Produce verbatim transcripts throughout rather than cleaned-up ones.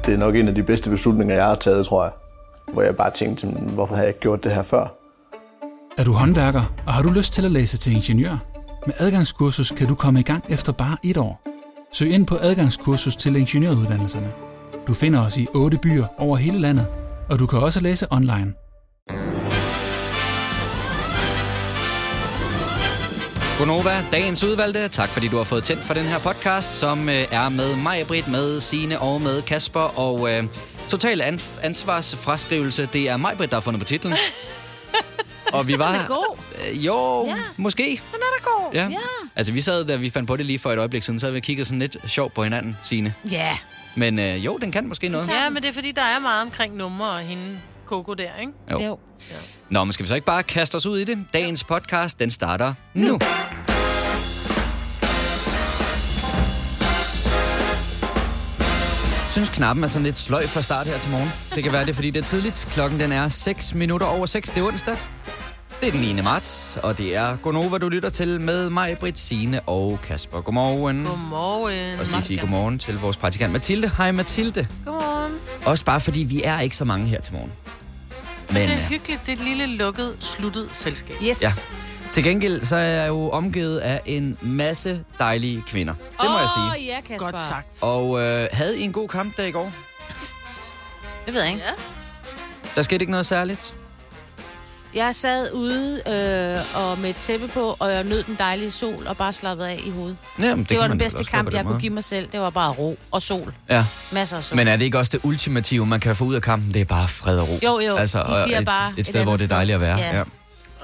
Det er nok en af de bedste beslutninger, jeg har taget, tror jeg. Hvor jeg bare tænkte, hvorfor har jeg ikke gjort det her før? Er du håndværker, og har du lyst til at læse til ingeniør? Med adgangskursus kan du komme i gang efter bare et år. Søg ind på adgangskursus til ingeniøruddannelserne. Du finder os i otte byer over hele landet, og du kan også læse online. Gonova, dagens udvalgte. Tak fordi du har fået tændt for den her podcast, som øh, er med mig, Britt, med Signe og med Kasper. Og øh, total an- ansvarsfraskrivelse, det er mig, Britt, der har fundet på titlen. Og vi var... Den er god. Øh, jo, ja. Måske. Den er da god. Ja. ja. Altså, vi sad, da vi fandt på det lige for et øjeblik siden, så havde vi kigget sådan lidt sjovt på hinanden, Signe. Ja. Men øh, jo, den kan måske noget. Ja, men det er fordi, der er meget omkring nummer og hende Coco der, ikke? Jo. jo. Ja. Nå, men skal vi så ikke bare kaste os ud i det? Dagens podcast, den starter nu. nu. Jeg synes, knappen er sådan lidt sløj fra start her til morgen. Det kan være det, fordi det er tidligt. Klokken den er seks minutter over seks. Det er onsdag. Det er den niende marts, og det er Gonova, du lytter til med mig, Britt, Signe og Kasper. Godmorgen. Godmorgen. Og så sige godmorgen til vores praktikant Mathilde. Hej Mathilde. Godmorgen. Også bare fordi vi er ikke så mange her til morgen. Men, det er hyggeligt. Det er et lille lukket, sluttet selskab. Yes. Ja. Til gengæld så er jeg jo omgivet af en masse dejlige kvinder. Det må oh, jeg sige. Åh, ja, Kasper. Godt sagt. Og øh, havde I en god kampdag i går? Det ved jeg ikke. Ja. Der skete ikke noget særligt? Jeg sad ude øh, og med et tæppe på, og jeg nød den dejlige sol og bare slappede af i hovedet. Jamen, det det var den den bedste kamp, jeg kunne give mig selv. Det var bare ro og sol. Ja. Masser af sol. Men er det ikke også det ultimative, man kan få ud af kampen? Det er bare fred og ro. Jo, jo. Altså, De bliver et, bare et, et sted, hvor det er dejligt at være. Ja. Ja.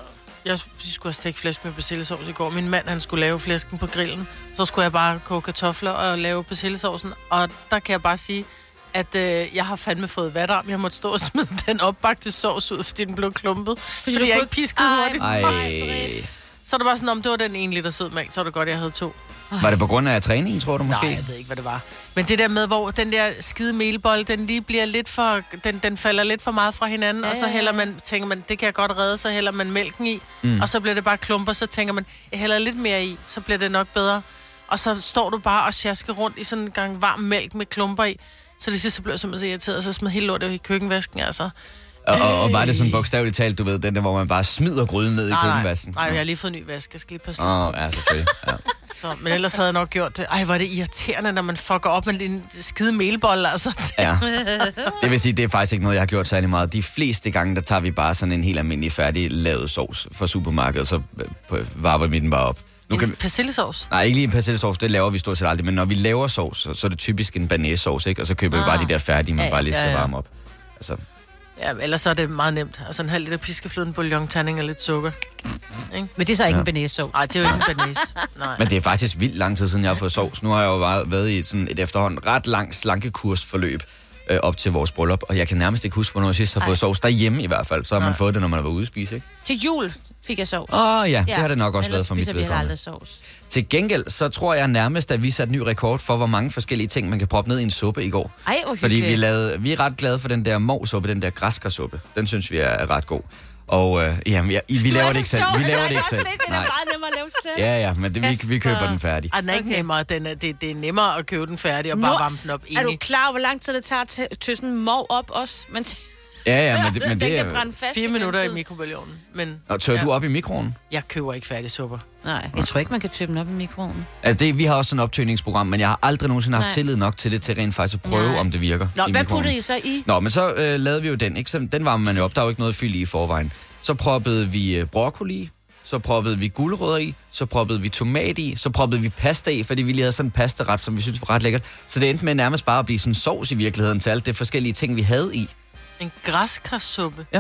Jeg skulle have stegt flæsk med persillesovs i går. Min mand, han skulle lave flæsken på grillen. Så skulle jeg bare koge kartofler og lave persillesovsen. Og der kan jeg bare sige, at øh, jeg har fandme fået vatarm. Jeg måtte stå og smide den opbagte sovs ud, fordi den blev klumpet. Fordi, fordi jeg ikke piskede hurtigt. Ej. Så er det bare sådan, om det var den ene liter sødmælk, så var det godt, jeg havde to. Var det på grund af træningen, tror du måske? Nej, jeg ved ikke, hvad det var. Men det der med, hvor den der skide melbold, den lige bliver lidt for, den, den falder lidt for meget fra hinanden, ja, og så hælder man, tænker man, det kan jeg godt redde, så hælder man mælken i, mm. og så bliver det bare klumper, så tænker man, jeg hælder lidt mere i, så bliver det nok bedre. Og så står du bare og sjasker rundt i sådan en gang varm mælk med klumper i, så det sidste så blev jeg simpelthen så irriteret, og så smed hele lortet i køkkenvasken, altså. Og, og, og var det sådan bogstaveligt talt, du ved, den der, hvor man bare smider gryden ned nej, i køkkenvasken? Nej, nej, jeg har lige fået ny vask, jeg skal lige passe. Åh, oh, ja, selvfølgelig. Ja. Så, men ellers havde jeg nok gjort det. Ej, hvor er det irriterende, når man fucker op med en skide melbold, altså. Ja. Det vil sige, det er faktisk ikke noget, jeg har gjort særlig meget. De fleste gange, der tager vi bare sådan en helt almindelig færdig lavet sovs fra supermarkedet, og så varver vi den bare op. Nu en kan vi... persillesovs? Nej, ikke lige en persillesovs, det laver vi stort set aldrig, men når vi laver sovs, så er det typisk en banæssauce, ikke? Og så køber ah. vi bare de der færdige, man ja, bare lige skal ja, ja. varme op. Altså... Ja, ellers så er det meget nemt. Altså en halv liter piskefløden, bouillon, terning og lidt sukker. Ikke? Men det er så ikke ja. en banæssauce. Nej, det er jo ikke en banæs. Nej. Men det er faktisk vildt lang tid siden, jeg har fået sovs. Nu har jeg jo været i sådan et efterhånden ret langt slankekursforløb øh, op til vores bryllup, og jeg kan nærmest ikke huske, hvornår jeg sidst har fået sovs derhjemme i hvert fald. Så har man Nej. fået det, når man var ude at spise, ikke? Til jul fik jeg sovs. Åh oh, ja, det ja. har det nok også været for mit vedkommende. Aldrig sovs. Til gengæld, så tror jeg nærmest, at vi satte ny rekord for, hvor mange forskellige ting, man kan proppe ned i en suppe i går. Ej, hvor Fordi vi, lavede, vi er ret glade for den der movsuppe, den der græskarsuppe. Den synes vi er ret god. Og øh, jamen, ja, vi laver det ikke selv. Vi laver det ikke selv. Den er meget nemmere at lave selv. Ja, ja, men det, vi, vi køber den færdig. Ah, den er ikke okay. nemmere. Den er, det, det er nemmere at købe den færdig og Nå, bare varme den op. Er du klar, hvor lang tid det tager til tøsen mov op også? Men ja, ja, men det, men det er... Fire minutter i mikrobølgeovnen. Men, og tør ja. du op i mikroen? Jeg køber ikke færdig supper. Nej, jeg tror ikke, man kan tøbe den op i mikroen. Altså, det, vi har også sådan et optøningsprogram, men jeg har aldrig nogensinde haft Nej. tillid nok til det, til rent faktisk at prøve, Nej. om det virker. Nå, hvad puttede I så i? Nå, men så øh, lavede vi jo den, ikke? Så den varmer man jo op. Der er jo ikke noget fyld i i forvejen. Så proppede vi øh, broccoli, så proppede vi gulerødder i, så proppede vi tomat i, så proppede vi pasta i, fordi vi lige havde sådan en pastaret, som vi synes var ret lækkert. Så det endte med nærmest bare at blive sådan sovs i virkeligheden til alt det forskellige ting, vi havde i. En græskarsuppe? Ja.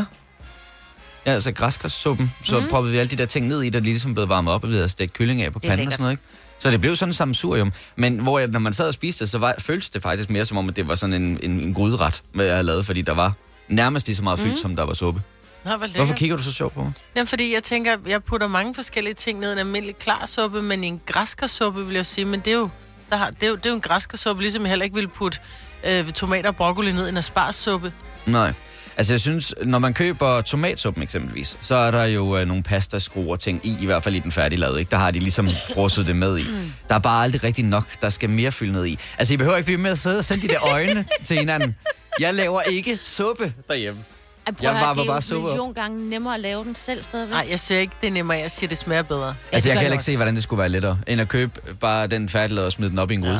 Ja, altså græskarsuppen. Så mm. proppede vi alle de der ting ned i, der ligesom blev varmet op, og vi havde stegt kylling af på panden og sådan noget, ikke? Så det blev sådan en sammensurium. Men hvor jeg, når man sad og spiste det, så var, føltes det faktisk mere som om, at det var sådan en, en, en gryderet, hvad jeg havde lavet, fordi der var nærmest lige så meget fyldt, mm. som der var suppe. Nå, hvorfor kigger du så sjovt på mig? Jamen, fordi jeg tænker, jeg putter mange forskellige ting ned i en almindelig klarsuppe, men i en græskarsuppe, vil jeg sige, men det er jo, der har, det er jo, det er jo en græskarsuppe, ligesom jeg heller ikke ville putte øh, tomater og broccoli ned i en aspargessuppe. Nej. Altså jeg synes, når man køber tomatsuppen eksempelvis, så er der jo øh, nogle pastaskruer ting i, i hvert fald i den færdiglavede, ikke? Der har de ligesom frosset det med i. Der er bare aldrig rigtig nok, der skal mere fylde ned i. Altså I behøver ikke blive med at sidde og sende de der øjne til hinanden. Jeg laver ikke suppe derhjemme. Jeg, Jeg prøver, varmer det er bare jo suppe en op. million gange nemmere at lave den selv stadigvæk. Nej, jeg siger ikke, det er nemmere. Jeg siger, det smager bedre. Altså jeg gør kan heller jeg ikke se, også. hvordan det skulle være lettere, end at købe bare den færdiglavede og smide den op i en gryde. Ja.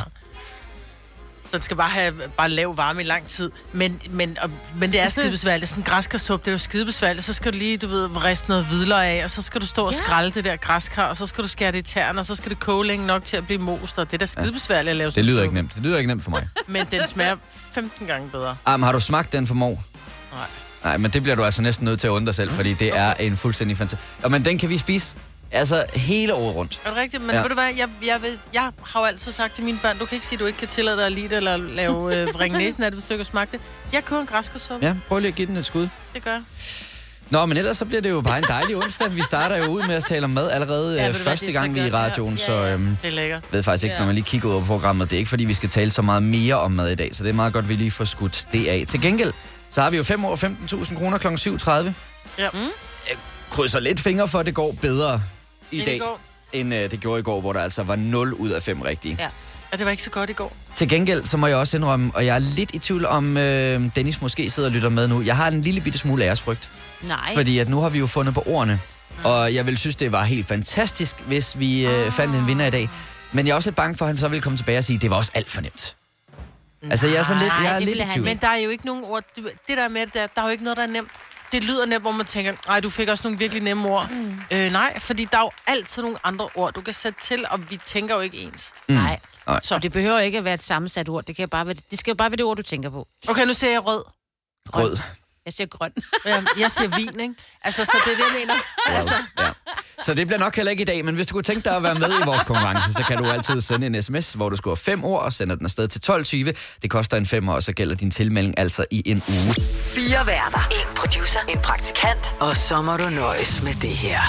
Så den skal bare have bare lav varme i lang tid. Men, men, og, men det er skidebesværligt. Sådan en græskarsuppe, det er jo skidebesværligt. Så skal du lige, du ved, riste noget hvidløg af, og så skal du stå og Ja. skrælle det der græskar, og så skal du skære det i tæerne, og så skal det koge længe nok til at blive most, og det er da skidebesværligt at lave sådan Det lyder en ikke nemt. Det lyder ikke nemt for mig. suppe. Men den smager femten gange bedre. Ah, men har du smagt den for mor? Nej. Nej, men det bliver du altså næsten nødt til at undre selv, fordi det er en fuldstændig fantastisk. Og men den kan vi spise altså hele året rundt. Er det rigtigt? Men Ja. ja. ved du hvad, jeg, jeg, vil, jeg har jo altid sagt til mine børn, du kan ikke sige, at du ikke kan tillade dig at lide det, eller lave øh, vringe næsen af det, hvis du ikke har smagt det. Jeg køber en græskarsuppe. Ja, prøv lige at give den et skud. Det gør jeg. Nå, men ellers så bliver det jo bare en dejlig onsdag. Vi starter jo ud med at tale om mad allerede Ja, ja, ved du hvad, første det er så gang vi er i godt. radioen, Ja, så ja, ja. øhm, Det er lækkert. ved faktisk ikke, Ja. når man lige kigger ud på programmet. Det er ikke, fordi vi skal tale så meget mere om mad i dag, så det er meget godt, at vi lige får skudt det af. Til gengæld, så har vi jo fem år femten tusind kroner klokken syv tredive. Ja. Mm. Krydser lidt fingre for, at det går bedre i Inden dag, i går. end øh, det gjorde i går, hvor der altså var nul ud af fem rigtige. Ja. Ja, det var ikke så godt i går. Til gengæld, så må jeg også indrømme, og jeg er lidt i tvivl om, øh, Dennis måske sidder og lytter med nu. Jeg har en lille bitte smule æresfrygt, Nej. fordi at nu har vi jo fundet på ordene. Og jeg vil synes, det var helt fantastisk, hvis vi øh, fandt en vinder i dag. Men jeg er også lidt bange for, at han så vil komme tilbage og sige, at det var også alt for nemt. Altså, jeg er, sådan lidt, Nej, jeg er det lidt ville i han tvivl. Men der er jo ikke nogen ord. Det det der med det der, der er jo ikke noget, der er nemt. Det lyder nemt, hvor man tænker, nej, du fik også nogle virkelig nemme ord. Mm. Øh, nej, fordi der er jo altid nogle andre ord, du kan sætte til, og vi tænker jo ikke ens. Mm. Nej. Nej. Så det behøver ikke at være et sammensat ord. Det, kan bare være, det skal jo bare være det ord, du tænker på. Okay, nu ser jeg rød. Rød. Jeg siger grøn. Ja, jeg siger vin, ikke? Altså, så det er det, jeg mener. Altså, Ja. Så det bliver nok heller ikke i dag, men hvis du kunne tænke dig at være med i vores konkurrence, så kan du altid sende en sms, hvor du skriver fem ord og sender den afsted til tolv tyve. Det koster en femmer, og så gælder din tilmelding altså i en uge. Fire værter. En producer. En praktikant. Og så må du nøjes med det her.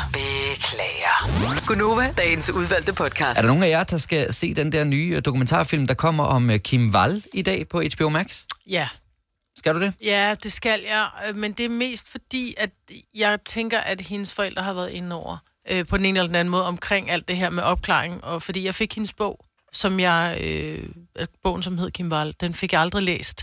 Beklager. Gunova, dagens udvalgte podcast. Er der nogen af jer, der skal se den der nye dokumentarfilm, der kommer om øh, Kim Wall i dag på H B O Max? ja. Skal du det? Ja, det skal jeg, øh, men det er mest fordi, at jeg tænker, at hendes forældre har været inde over øh, på den ene eller den anden måde omkring alt det her med opklaring, og fordi jeg fik hendes bog, som jeg, øh, bogen som hed Kim Wall, den fik jeg aldrig læst.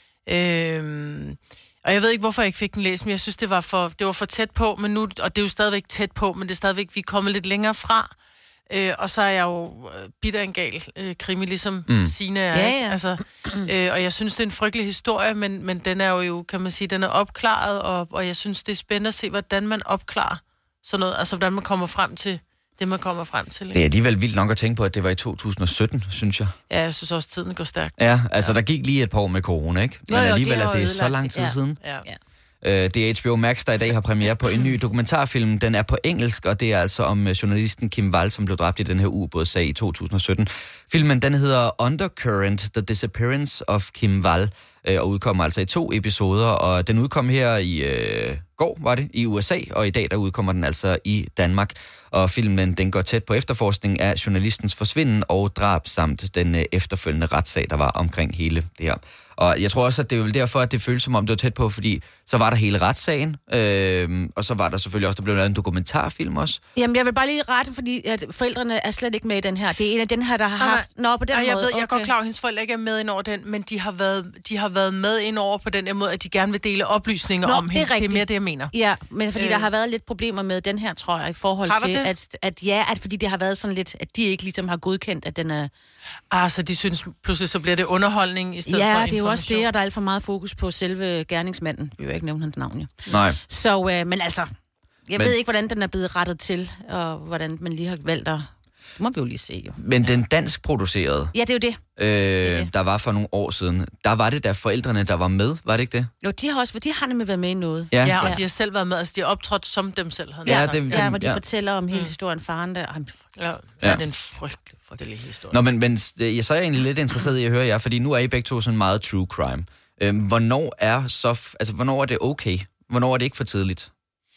Øh, og jeg ved ikke, hvorfor jeg ikke fik den læst, men jeg synes, det var for, det var for tæt på, men nu, og det er jo stadigvæk tæt på, men det er stadigvæk, vi er kommet lidt længere fra. Øh, og så er jeg jo øh, bitter en gal øh, krimi, ligesom mm. Signe er. Ja, ikke? ja. Altså, øh, og jeg synes, det er en frygtelig historie, men, men den er jo, kan man sige, den er opklaret, og, og jeg synes, det er spændende at se, hvordan man opklarer sådan noget. Altså, hvordan man kommer frem til det, man kommer frem til. Ikke? Det er alligevel vildt nok at tænke på, at det var i to tusind og sytten, synes jeg. Ja, jeg synes også, tiden går stærkt. Ja, altså ja. Der gik lige et par år med corona, ikke? Men Jo, jo, alligevel det er har det jo så ødelagt lang det. tid Ja. siden. Ja. Ja. Uh, det er H B O Max, der i dag har premiere på en ny dokumentarfilm. Den er på engelsk, og det er altså om uh, journalisten Kim Wall, som blev dræbt i den her ubådssag i to tusind og sytten. Filmen, den hedder Undercurrent, The Disappearance of Kim Wall, uh, og udkommer altså i to episoder, og den udkom her i uh, går, var det, i U S A, og i dag der udkommer den altså i Danmark. Og filmen, den går tæt på efterforskning af journalistens forsvinden og drab, samt den uh, efterfølgende retssag, der var omkring hele det her. Og jeg tror også, at det er vel derfor, at det føles som om, det var tæt på, fordi så var der hele retssagen, øh, og så var der selvfølgelig også, der blev lavet en dokumentarfilm også. Jamen, jeg vil bare lige rette, fordi at forældrene er slet ikke med i den her. Det er en af den her, der har haft... Nå, på den og jeg måde. ved, jeg er okay. godt klar, at hendes forældre ikke er med ind over den, men de har været, de har været med ind over på den her måde, at de gerne vil dele oplysninger Nå, om det er hende. Det er rigtigt. mere det, jeg mener. Ja, men fordi øh. Øh. der har været lidt problemer med den her, tror jeg, i forhold Har der til, det? at, at ja, at fordi det har været sådan lidt, at de ikke ligesom har godkendt, at den er... Ah, så de synes pludselig, så bliver det underholdning i stedet Ja, for det er jo også det, information. og der er alt for meget fokus på selve gerningsmanden. Vi vil jo ikke nævne hans navn, ja. Nej. Så, øh, men altså, jeg Men- men... ved ikke, hvordan den er blevet rettet til, og hvordan man lige har valgt at... Det må vi jo lige se, jo. Men den dansk producerede, Ja, det er jo det. øh, er det. der var for nogle år siden, der var det der forældrene, der var med, var det ikke det? Jo, de har også, de har nemlig været med i noget. Ja, Ja, og Ja. de har selv været med, altså de har optrådt som dem selv havde. Ja, Altså, det- Ja, hvor de ja. fortæller om hele historien, faren der. Ej, men for- ja, Ja. ja. det er en frygtelig, frygtelig historie. Nå, men, men øh, så er jeg egentlig lidt interesseret i at høre jer, fordi nu er I begge to sådan meget true crime. Øh, hvornår er så, f- altså hvornår er det okay? Hvornår er det ikke for tidligt?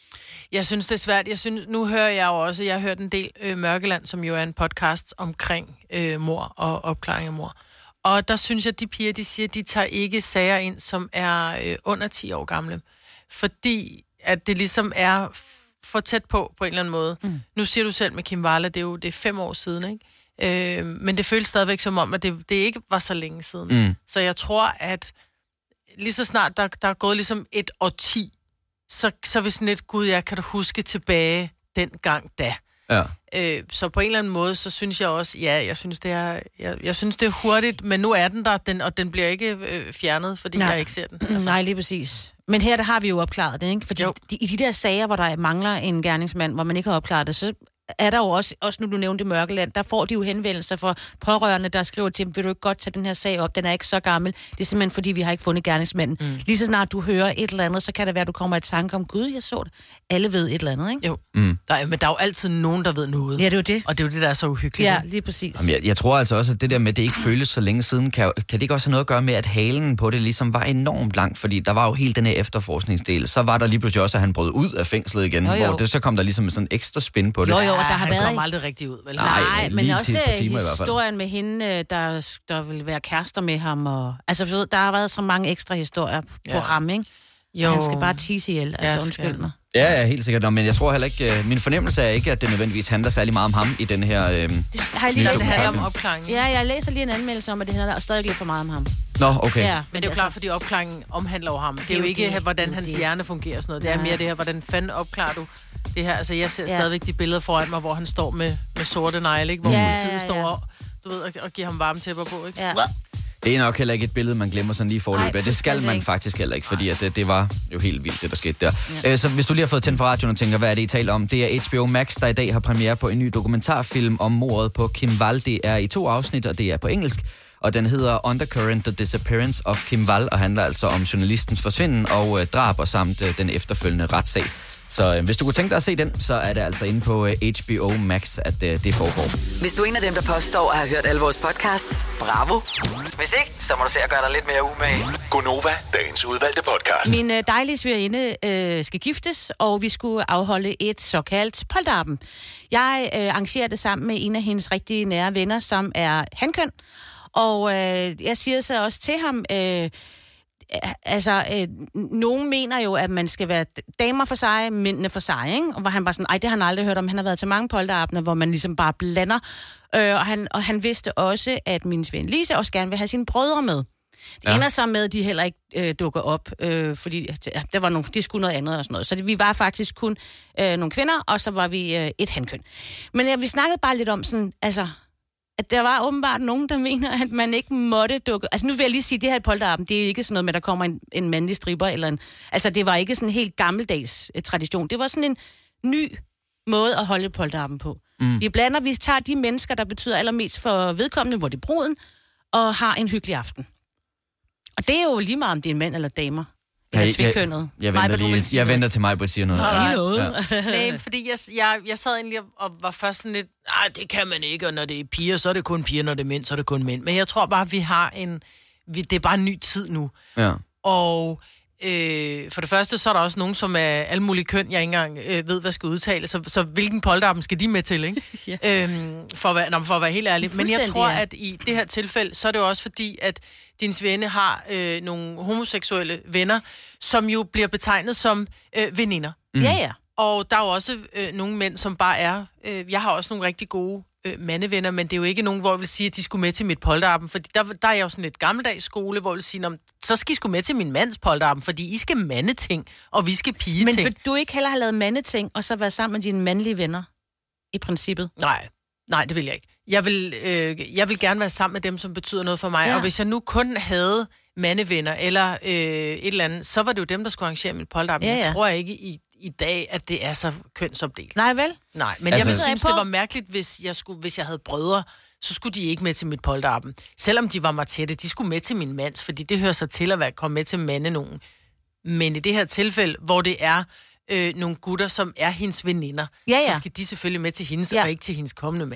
Jeg synes, det er svært. Jeg synes, nu hører jeg jo også, jeg har hørt en del øh, Mørkeland, som jo er en podcast omkring øh, mor og opklaring af mor. Og der synes jeg, at de piger, de siger, de tager ikke sager ind, som er øh, under ti år gamle. fordi at det ligesom er for tæt på, på en eller anden måde. Mm. Nu siger du selv med Kim Wall, det er jo det er fem år siden, ikke? Øh, men det føles stadigvæk som om, at det, det ikke var så længe siden. Mm. Så jeg tror, at lige så snart der, der er gået ligesom et årti, så, så vil sådan et, gud, jeg kan du huske tilbage den gang da. Ja. Øh, så på en eller anden måde, så synes jeg også, ja, jeg synes, det er, jeg, jeg synes, det er hurtigt, men nu er den der, den, og den bliver ikke øh, fjernet, fordi Nej. jeg ikke ser den. Altså. Nej, lige præcis. Men her, der har vi jo opklaret det, ikke? Fordi de, i de der sager, hvor der mangler en gerningsmand, hvor man ikke har opklaret det, så er der jo også, også nu du nævnte Mørkeland, der får de jo henvendelser fra pårørende, der skriver til dem, vil du ikke godt tage den her sag op, den er ikke så gammel. Det er simpelthen, fordi vi har ikke fundet gerningsmanden. Mm. Lige så snart du hører et eller andet, så kan det være, at du kommer i tanke om, gud, jeg så det. Alle ved et eller andet, ikke? Jo, mm. der er, men der er jo altid nogen, der ved noget. Ja, det er jo det. Og det er jo det, der er så uhyggeligt. Ja, lige præcis. Jamen, jeg, jeg tror altså også, at det der med, at det ikke føles så længe siden, kan, kan det ikke også have noget at gøre med, at halen på det ligesom var enormt langt, fordi der var jo hele den her efterforskningsdel. Så var der lige pludselig også, at han brød ud af fængslet igen, jo, jo. hvor det, så kom der ligesom sådan ekstra spin på det. Jo, jo, og der har han været... kom aldrig rigtig ud, vel? Nej, Nej men også historien med hende, der, der vil være kærester med ham. Og, altså, der har været så mange ekstra historier på ja. ham, ikke? Jo. Han skal bare tisse ihjel, altså ja, undskyld mig. Ja, ja, helt sikkert. Nå, men jeg tror heller ikke... Min fornemmelse er ikke, at det nødvendigvis handler særlig meget om ham i den her... Øh, det har jeg lige læst, det handler om opklaringen. Ja, jeg læser lige en anmeldelse om, at det handler stadig lidt for meget om ham. Nå, okay. Ja, men det er jo klart, fordi opklaringen omhandler jo ham. Det er jo ikke, det, hvordan det, hans det. hjerne fungerer og sådan noget. Det er mere det her, hvordan fanden opklarer du det her? Altså, jeg ser ja. stadigvæk de billeder foran mig, hvor han står med, med sorte negle, ikke? Hvor ja, politiet ja, ja. står og, du ved, og, og giver ham varme tæpper på, ikke? Ja. Det er nok heller ikke et billede, man glemmer sådan lige forløbet. Det skal man faktisk heller ikke, fordi at det, det var jo helt vildt, det der skete der. Ja. Så hvis du lige har fået tændt for radioen og tænker, hvad er det, I taler om? Det er H B O Max, der i dag har premiere på en ny dokumentarfilm om mordet på Kim Wall. Det er i to afsnit, og det er på engelsk. Og den hedder Undercurrent: The Disappearance of Kim Wall, og handler altså om journalistens forsvinden og øh, drab og samt øh, den efterfølgende retssag. Så øh, hvis du kunne tænke dig at se den, så er det altså inde på øh, H B O Max, at øh, det foregår. Hvis du er en af dem, der påstår at have hørt alle vores podcasts, bravo. Hvis ikke, så må du se at gøre dig lidt mere umage. Gonova, dagens udvalgte podcast. Min øh, dejlige svigerinde øh, skal giftes, og vi skulle afholde et såkaldt polterappen. Jeg øh, arrangerer det sammen med en af hendes rigtig nære venner, som er hankøn. Og øh, jeg siger så også til ham... Øh, Altså, øh, nogen mener jo, at man skal være damer for sig, mændene for sig, ikke? Og hvor han bare sådan, ej, det har han aldrig hørt om. Han har været til mange polterabender, hvor man ligesom bare blander. Øh, og, han, og han vidste også, at min ven Lise også gerne vil have sine brødre med. Det ja. ender så med, at de heller ikke øh, dukker op, øh, fordi ja, der var nogle, de skulle noget andet og sådan noget. Så det, vi var faktisk kun øh, nogle kvinder, og så var vi øh, et hankøn. Men ja, vi snakkede bare lidt om sådan, altså... at der var åbenbart nogen, der mener, at man ikke måtte dukke... Altså nu vil jeg lige sige, at det her polterappen, det er ikke sådan noget med, at der kommer en, en mandlig stripper, eller en... Altså det var ikke sådan en helt gammeldags uh, tradition. Det var sådan en ny måde at holde polterappen på. Mm. Vi blander, vi tager de mennesker, der betyder allermest for vedkommende, hvor det er bruden, og har en hyggelig aften. Og det er jo lige meget, om det er en mand eller damer. Jeg, jeg, jeg, jeg, venter, lige, jeg venter til mig, på at sige noget. Sige noget. Ja. Nej, fordi jeg, jeg, jeg sad egentlig og var først sådan lidt, nej, det kan man ikke, og når det er piger, så er det kun piger, når det er mænd, så er det kun mænd. Men jeg tror bare, vi har en, vi, det er bare en ny tid nu. Ja. Og øh, for det første, så er der også nogen, som er alle mulige køn, jeg ikke engang øh, ved, hvad skal udtale. Så, så hvilken polterappen skal de med til, ikke? Ja. øhm, for, at være, nå, for at være helt ærlig. Men jeg tror, at i det her tilfælde, så er det også fordi, at din svende har øh, nogle homoseksuelle venner, som jo bliver betegnet som øh, veninder. Mm. Ja, ja. Og der er jo også øh, nogle mænd, som bare er... Øh, jeg har også nogle rigtig gode øh, mandevenner, men det er jo ikke nogen, hvor jeg vil sige, at de skulle med til mit polterappen. Fordi der, der er jo sådan et gammeldags skole, hvor jeg vil sige, så skal I skulle med til min mands polterappen, fordi I skal mandeting, og vi skal pigeting. Men vil du ikke heller have lavet mandeting, og så være sammen med dine mandlige venner, i princippet? Nej, nej, det vil jeg ikke. Jeg vil, øh, jeg vil gerne være sammen med dem, som betyder noget for mig. Ja. Og hvis jeg nu kun havde mandevenner, eller øh, et eller andet, så var det jo dem, der skulle arrangere mit polterappen. Ja, ja. Jeg tror ikke i, i dag, at det er så kønsopdelt. Nej, vel? Nej, men altså, jeg ville synes, det var mærkeligt, hvis jeg, skulle, hvis jeg havde brødre, så skulle de ikke med til mit polterappen. Selvom de var mig tætte, de skulle med til min mands, fordi det hører sig til at være komme med til mande nogen. Men i det her tilfælde, hvor det er øh, nogle gutter, som er hendes veninder, ja, ja. så skal de selvfølgelig med til hendes, ja. og ikke til hendes kommende mands.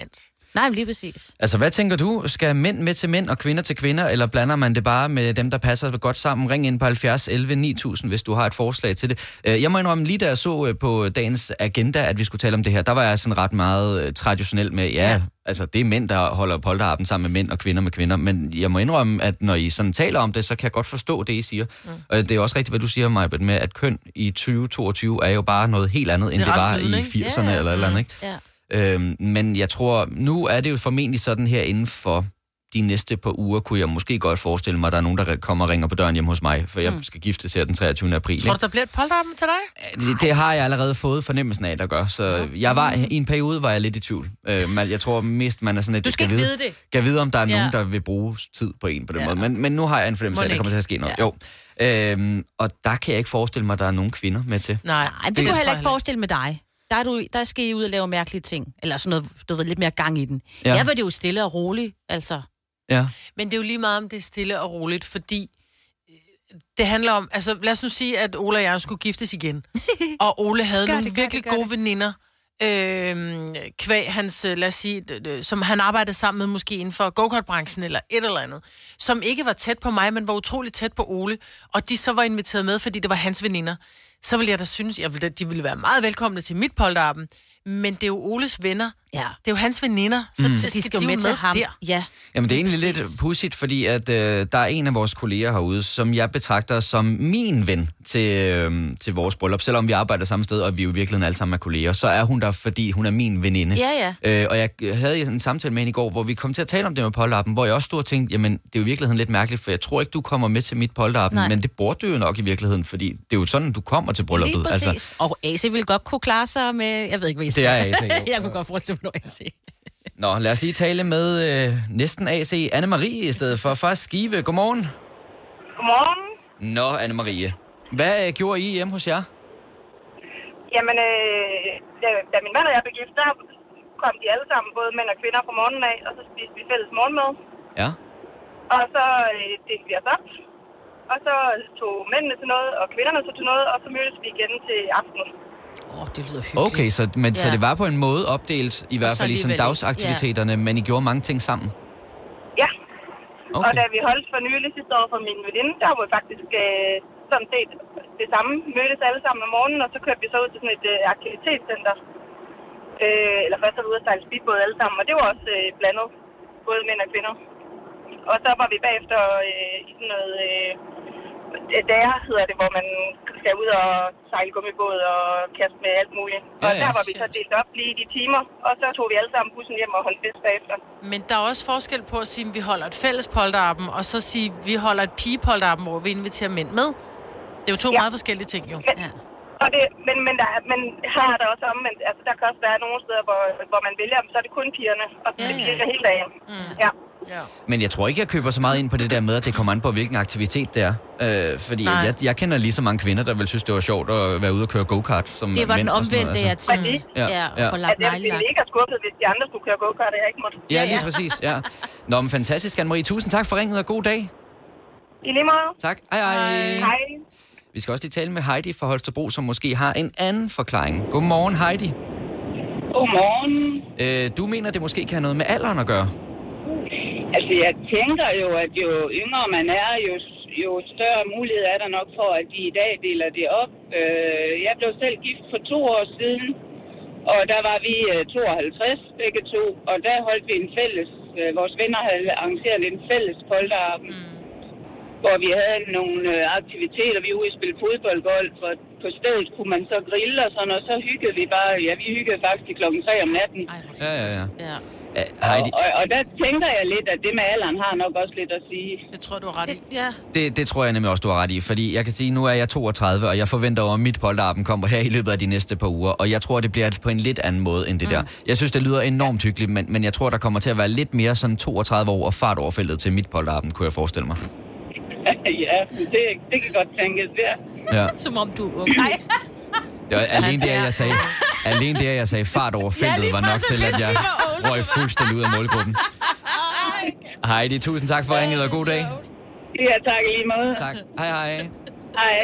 Nej, men lige præcis. Altså, hvad tænker du? Skal mænd med til mænd og kvinder til kvinder, eller blander man det bare med dem, der passer godt sammen? Ring ind på halvfjerds elleve ni tusind, hvis du har et forslag til det. Jeg må indrømme, lige da jeg så på dagens agenda, at vi skulle tale om det her, der var jeg sådan ret meget traditionel med, ja, ja. altså det er mænd, der holder polterappen sammen med mænd og kvinder med kvinder, men jeg må indrømme, at når I sådan taler om det, så kan jeg godt forstå det, I siger. Mm. Og det er også rigtigt, hvad du siger, Majbert, med at køn i tyve toogtyve er jo bare noget helt andet, end det, det var fylden, i firserne ja, eller eller andet, ikke? Ja. Øhm, men jeg tror, nu er det jo formentlig sådan her inden for de næste par uger, kunne jeg måske godt forestille mig, at der er nogen, der kommer og ringer på døren hjemme hos mig, for jeg skal giftes her den treogtyvende april. Tror du, der bliver et polterappen til dig? Det, det har jeg allerede fået fornemmelsen af, der gør. Så ja. jeg var, i en periode var jeg lidt i tvivl. Øh, jeg tror mest, man er sådan lidt... Du skal ikke vide det. Kan vide, om der er ja. nogen, der vil bruge tid på en på den ja. måde. Men, men nu har jeg en fornemmelse af, at der kommer til at ske noget. Ja. Jo. Øhm, og der kan jeg ikke forestille mig, at der er nogen kvinder med til. Nej, det, det kunne jeg heller ikke forestille med dig. Der, er du, der skal I ud og lave mærkelige ting. Eller sådan noget, du ved, lidt mere gang i den. Ja. Jeg var det jo stille og roligt, altså... Ja. Men det er jo lige meget, om det er stille og roligt, fordi det handler om, altså lad os nu sige, at Ole og jeg skulle giftes igen. Og Ole havde nogle det, virkelig det, gode det. veninder, øh, kvæg hans, lad os sige, som han arbejdede sammen med måske inden for go-kart-branchen eller et eller andet, som ikke var tæt på mig, men var utroligt tæt på Ole, og de så var inviteret med, fordi det var hans veninder. Så ville jeg da synes, at de ville være meget velkomne til mit polterappen. Men det er jo Oles venner. Ja. Det er jo hans veninder, så mm. de, de skal jo med, med til ham. Der. Ja. Jamen, det er egentlig lidt pudsigt, fordi at, øh, der er en af vores kolleger herude, som jeg betragter som min ven til, øh, til vores bryllup. Selvom vi arbejder samme sted, og vi jo i virkeligheden alle sammen er kolleger, så er hun der, fordi hun er min veninde. Ja, ja. Øh, og jeg havde en samtale med hende i går, hvor vi kom til at tale om det med polterappen, hvor jeg også stod og tænkte, jamen, det er jo i virkeligheden lidt mærkeligt, for jeg tror ikke, du kommer med til mit polterappen, men det burde du jo nok i virkeligheden, fordi det er jo sådan, du kommer til brylluppet. Lige præcis. Altså. Og A C ville godt kunne klare sig med, jeg ved ikke, hvad I siger. Det er A C, jeg kunne godt forestille mig, A C. Nå, lad os lige tale med øh, næsten A C Anne-Marie i stedet for fra Skive. Godmorgen. Godmorgen. Nå, Anne-Marie. Hvad øh, gjorde I hjemme hos jer? Jamen, øh, da, da min mand og jeg blev gift, der kom de alle sammen, både mænd og kvinder, fra morgenen af, og så spiste vi fælles morgenmad. Ja. Og så øh, delte vi os op. Og så tog mændene til noget, og kvinderne tog til noget, og så mødtes vi igen til aften. Åh, oh, det lyder hyggeligt. Okay, så, men, ja. så det var på en måde opdelt, i hvert fald ligesom dagsaktiviteterne, ja. men I gjorde mange ting sammen? Ja. Okay. Og da vi holdt for nylig sidste år for min veninde, der var vi faktisk øh, sådan set det samme. Mødtes alle sammen om morgenen, og så kørte vi så ud til sådan et øh, aktivitetscenter. Øh, eller først så var vi ude at sejle speedbåd alle sammen, og det var også øh, blandet, både mænd og kvinder. Og så var vi bagefter øh, i sådan noget... Øh, der hedder det, hvor man skal ud og sejle gummibåd og kaste med alt muligt. Og ja, ja. Der var vi så delt op lige i de timer, og så tog vi alle sammen bussen hjem og holdt fest bagefter. Men der er også forskel på at sige, at vi holder et fælles polterappen, og så sige, at vi holder et pigepolterappen, hvor vi inviterer mænd med. Det er jo to ja. meget forskellige ting, jo. Men, ja. og det, men, men, der, men her er der også omvendt. Altså, der kan også være nogle steder, hvor, hvor man vælger dem, så er det kun pigerne, og ja, det er piger ja. hele dagen. Mm. Ja. Ja. Men jeg tror ikke, jeg køber så meget ind på det der med, at det kommer an på, hvilken aktivitet det er. Øh, fordi jeg, jeg kender lige så mange kvinder, der vil synes, det var sjovt at være ude og køre go-kart. Som det var mænd den omvendte, jeg tænkte. Ja, ja. ja. Og lagt ja, det ville ikke have skuffet, hvis de andre skulle køre go-kart, og jeg ikke måtte. Ja, lige præcis. Ja. Nå, men fantastisk, Anne-Marie. Tusind tak for ringet, og god dag. I lige måde. Tak. Hej, hej. Hej. Vi skal også lige tale med Heidi fra Holstebro, som måske har en anden forklaring. Godmorgen, Heidi. Godmorgen. Øh, du mener, det måske kan have noget med alderen at gøre? Altså, jeg tænker jo, at jo yngre man er, jo, jo større mulighed er der nok for, at de i dag deler det op. Jeg blev selv gift for to år siden, og der var vi tooghalvtreds begge to, og der holdt vi en fælles, vores venner havde arrangeret en fælles polterappen, mm. hvor vi havde nogle aktiviteter, vi var ude at spille fodboldgolf, og på stedet kunne man så grille og sådan, og så hyggede vi bare, ja, vi hyggede faktisk klokken tre om natten. Ja, ja, ja. ja. Og, og, og der tænker jeg lidt, at det med alderen har nok også lidt at sige. Det tror du er ret i. Det, ja. det, det tror jeg nemlig også, du har ret i. Fordi jeg kan sige, nu er jeg toogtredive, og jeg forventer over, at mit polterappen kommer her i løbet af de næste par uger. Og jeg tror, det bliver på en lidt anden måde end det mm. der. Jeg synes, det lyder enormt hyggeligt, men, men jeg tror, der kommer til at være lidt mere sådan toogtredive år og fart over feltet til mit polterappen, kunne jeg forestille mig. Ja, det, det kan godt tænkes, ja. ja. Som om du er ung. Nej. Det var alene det, jeg sagde, alene det, jeg sagde fart over feltet, ja, var nok til, at jeg røg fuldstændig ud af målgruppen. Heidi, tusind tak for ringet, og god dag. Ja, tak i lige måde. Tak. Hej, hej. Hej.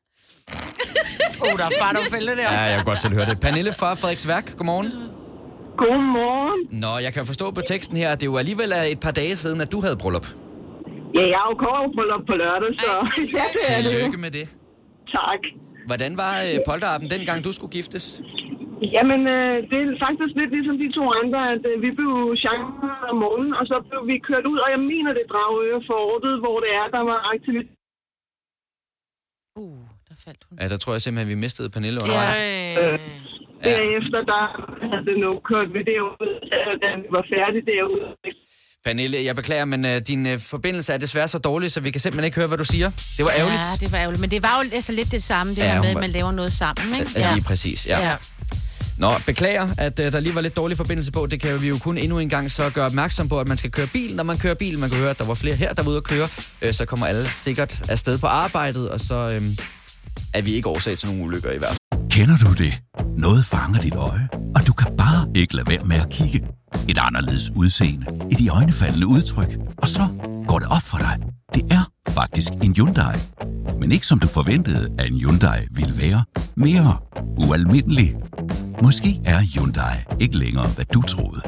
Åh, oh, der er fart over feltet der. Ja, jeg kan godt selv høre det. Pernille fra Frederiksværk, godmorgen. Godmorgen. Nå, jeg kan forstå på teksten her, at det jo alligevel er et par dage siden, at du havde bryllup. Ja, jeg har jo koverbryllup på lørdag, så... Ej, ja, det er tillykke det. med det. Tak. Hvordan var øh, polterappen dengang, du skulle giftes? Jamen, øh, det er faktisk lidt ligesom de to andre, at øh, vi blev chanceret om morgenen, og så blev vi kørt ud, og jeg mener, det Dragør forortet, hvor det er, der var aktivitet. Uh, der faldt hun. Ja, der tror jeg simpelthen, vi mistede Pernille undervejs. Ja. Øh, derefter, der havde det nu kørt vi derude, da vi var færdige derude. Pernille, jeg beklager, men uh, din uh, forbindelse er desværre så dårlig, så vi kan simpelthen ikke høre, hvad du siger. Det var ærgerligt. Ja, det var ærgerligt. Men det var jo altså lidt det samme, det Ja, her med, hun at man laver noget sammen, ikke? Ja, lige præcis, ja. ja. Nå, beklager, at uh, der lige var lidt dårlig forbindelse på. Det kan vi jo kun endnu en gang så gøre opmærksom på, at man skal køre bil, når man kører bil. Man kan høre, at der var flere her, der var ude at køre. Uh, så kommer alle sikkert afsted på arbejdet, og så um, er vi ikke årsag til nogle ulykker i hvert fald. Kender du det? Noget fanger dit øje, og du kan bare ikke lade være med at kigge. Et anderledes udseende, et iøjnefaldende udtryk, og så går det op for dig. Det er faktisk en Hyundai. Men ikke som du forventede, at en Hyundai ville være. Mere ualmindelig. Måske er Hyundai ikke længere, hvad du troede.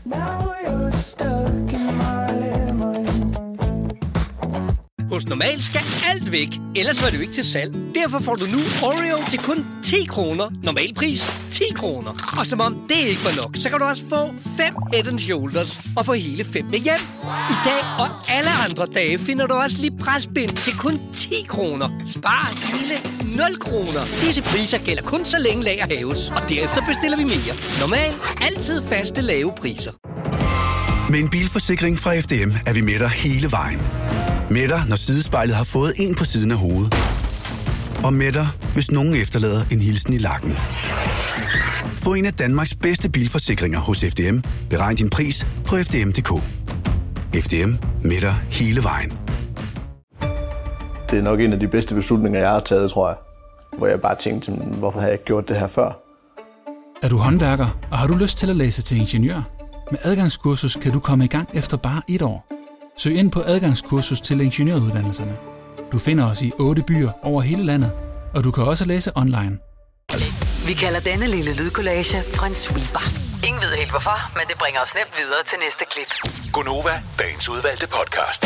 Hos Normal skal alt væk, ellers var det jo ikke til salg. Derfor får du nu Oreo til kun ti kroner. Normal pris ti kroner. Og som om det ikke var nok, så kan du også få fem Head and Shoulders og få hele fem med hjem. I dag og alle andre dage finder du også lige presbind til kun ti kroner. Spar hele nul kroner. Disse priser gælder kun så længe lager hæves, og derefter bestiller vi mere. Normal, altid faste lave priser. Med en bilforsikring fra F D M er vi med dig hele vejen. Med dig, når sidespejlet har fået en på siden af hovedet. Og med dig, hvis nogen efterlader en hilsen i lakken. Få en af Danmarks bedste bilforsikringer hos F D M. Beregn din pris på f d m punktum d k. F D M. Med dig hele vejen. Det er nok en af de bedste beslutninger, jeg har taget, tror jeg. Hvor jeg bare tænkte, hvorfor har jeg ikke gjort det her før? Er du håndværker, og har du lyst til at læse til ingeniør? Med adgangskursus kan du komme i gang efter bare et år. Søg ind på adgangskursus til ingeniøruddannelserne. Du finder os i otte byer over hele landet, og du kan også læse online. Vi kalder denne lille lydkollage en sweeper. Ingen ved helt hvorfor, men det bringer os nemt videre til næste klip. Gonova, dagens udvalgte podcast.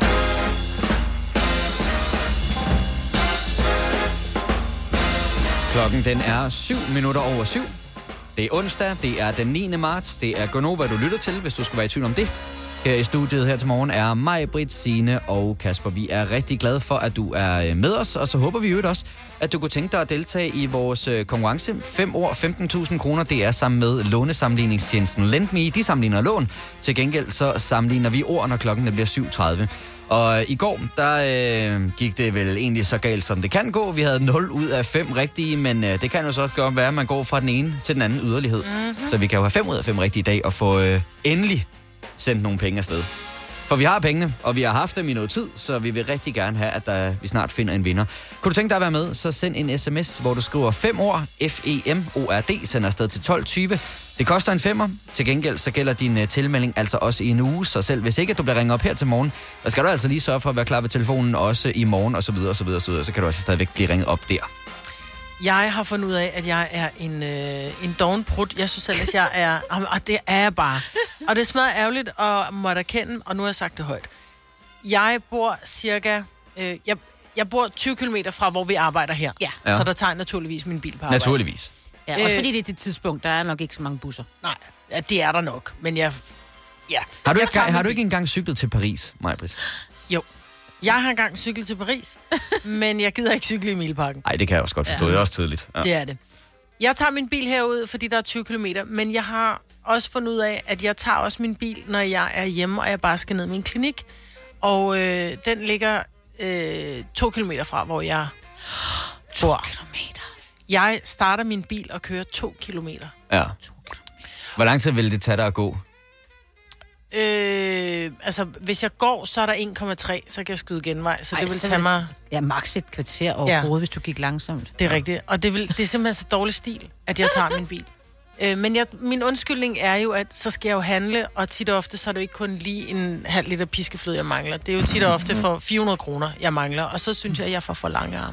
Klokken den er syv minutter over syv. Det er onsdag, det er den niende marts. Det er Gonova, du lytter til, hvis du skulle være i tvivl om det. Her i studiet her til morgen er mig, Britt, Signe og Kasper. Vi er rigtig glade for, at du er med os, og så håber vi jo også, at du kunne tænke dig at deltage i vores konkurrence. fem år, femten tusind kroner, det er sammen med lånesamligningstjenesten LendMe. De sammenligner lån. Til gengæld så sammenligner vi ord, når klokken bliver syv tredive. Og i går, der øh, gik det vel egentlig så galt, som det kan gå. Vi havde nul ud af fem rigtige, men øh, det kan jo så også godt være, at man går fra den ene til den anden yderlighed. Mm-hmm. Så vi kan jo have fem ud af fem rigtige i dag og få øh, endelig sendt nogle penge afsted. For vi har pengene, og vi har haft dem i noget tid, så vi vil rigtig gerne have, at der, vi snart finder en vinder. Kunne du tænke dig at være med, så send en sms, hvor du skriver fem ord, F E M O R D, sender afsted til tolv tyve. Det koster en femmer. Til gengæld så gælder din uh, tilmelding altså også i en uge, så selv hvis ikke du bliver ringet op her til morgen, så skal du altså lige sørge for at være klar ved telefonen også i morgen, og så videre, og så videre, og så videre. Så kan du altså stadigvæk blive ringet op der. Jeg har fundet ud af, at jeg er en, øh, en dovenprut. Jeg synes ellers, jeg er... Og det er jeg bare. Og det er smadret ærgerligt at måtte erkende, og nu har jeg sagt det højt. Jeg bor cirka... Øh, jeg, jeg bor tyve kilometer fra, hvor vi arbejder her. Ja. Ja. Så der tager naturligvis min bil på arbejde. Naturligvis. Ja, også øh, fordi det er det tidspunkt, der er nok ikke så mange busser. Nej, ja, det er der nok, men jeg... Ja. Har du, jeg ikke, har du ikke engang cyklet til Paris, Maj-Brit? Jo. Jeg har engang cyklet til Paris, men jeg gider ikke cykle i Mileparken. Nej, det kan jeg også godt forstå. Ja. Det er også tidligt. Ja. Det er det. Jeg tager min bil herud, fordi der er tyve kilometer, men jeg har også fundet ud af, at jeg tager også min bil, når jeg er hjemme, og jeg bare skal ned i min klinik. Og øh, den ligger øh, to kilometer fra, hvor jeg bor. To kilometer? Jeg starter min bil og kører to kilometer. Ja. Hvor lang tid vil det tage dig at gå? Øh, altså, hvis jeg går, så er der en komma tre, så kan jeg skyde genvej. Så Ej, det vil tage mig... Ja, maks et kvarter overhovedet, ja. Hvis du gik langsomt. Det er rigtigt. Og det, vil, det er simpelthen så dårlig stil, at jeg tager min bil. Øh, men jeg, min undskyldning er jo, at så skal jeg jo handle, og tit og ofte, så er det jo ikke kun lige en halv liter piskefløde, jeg mangler. Det er jo tit og ofte for fire hundrede kroner, jeg mangler. Og så synes jeg, at jeg får for lange arme.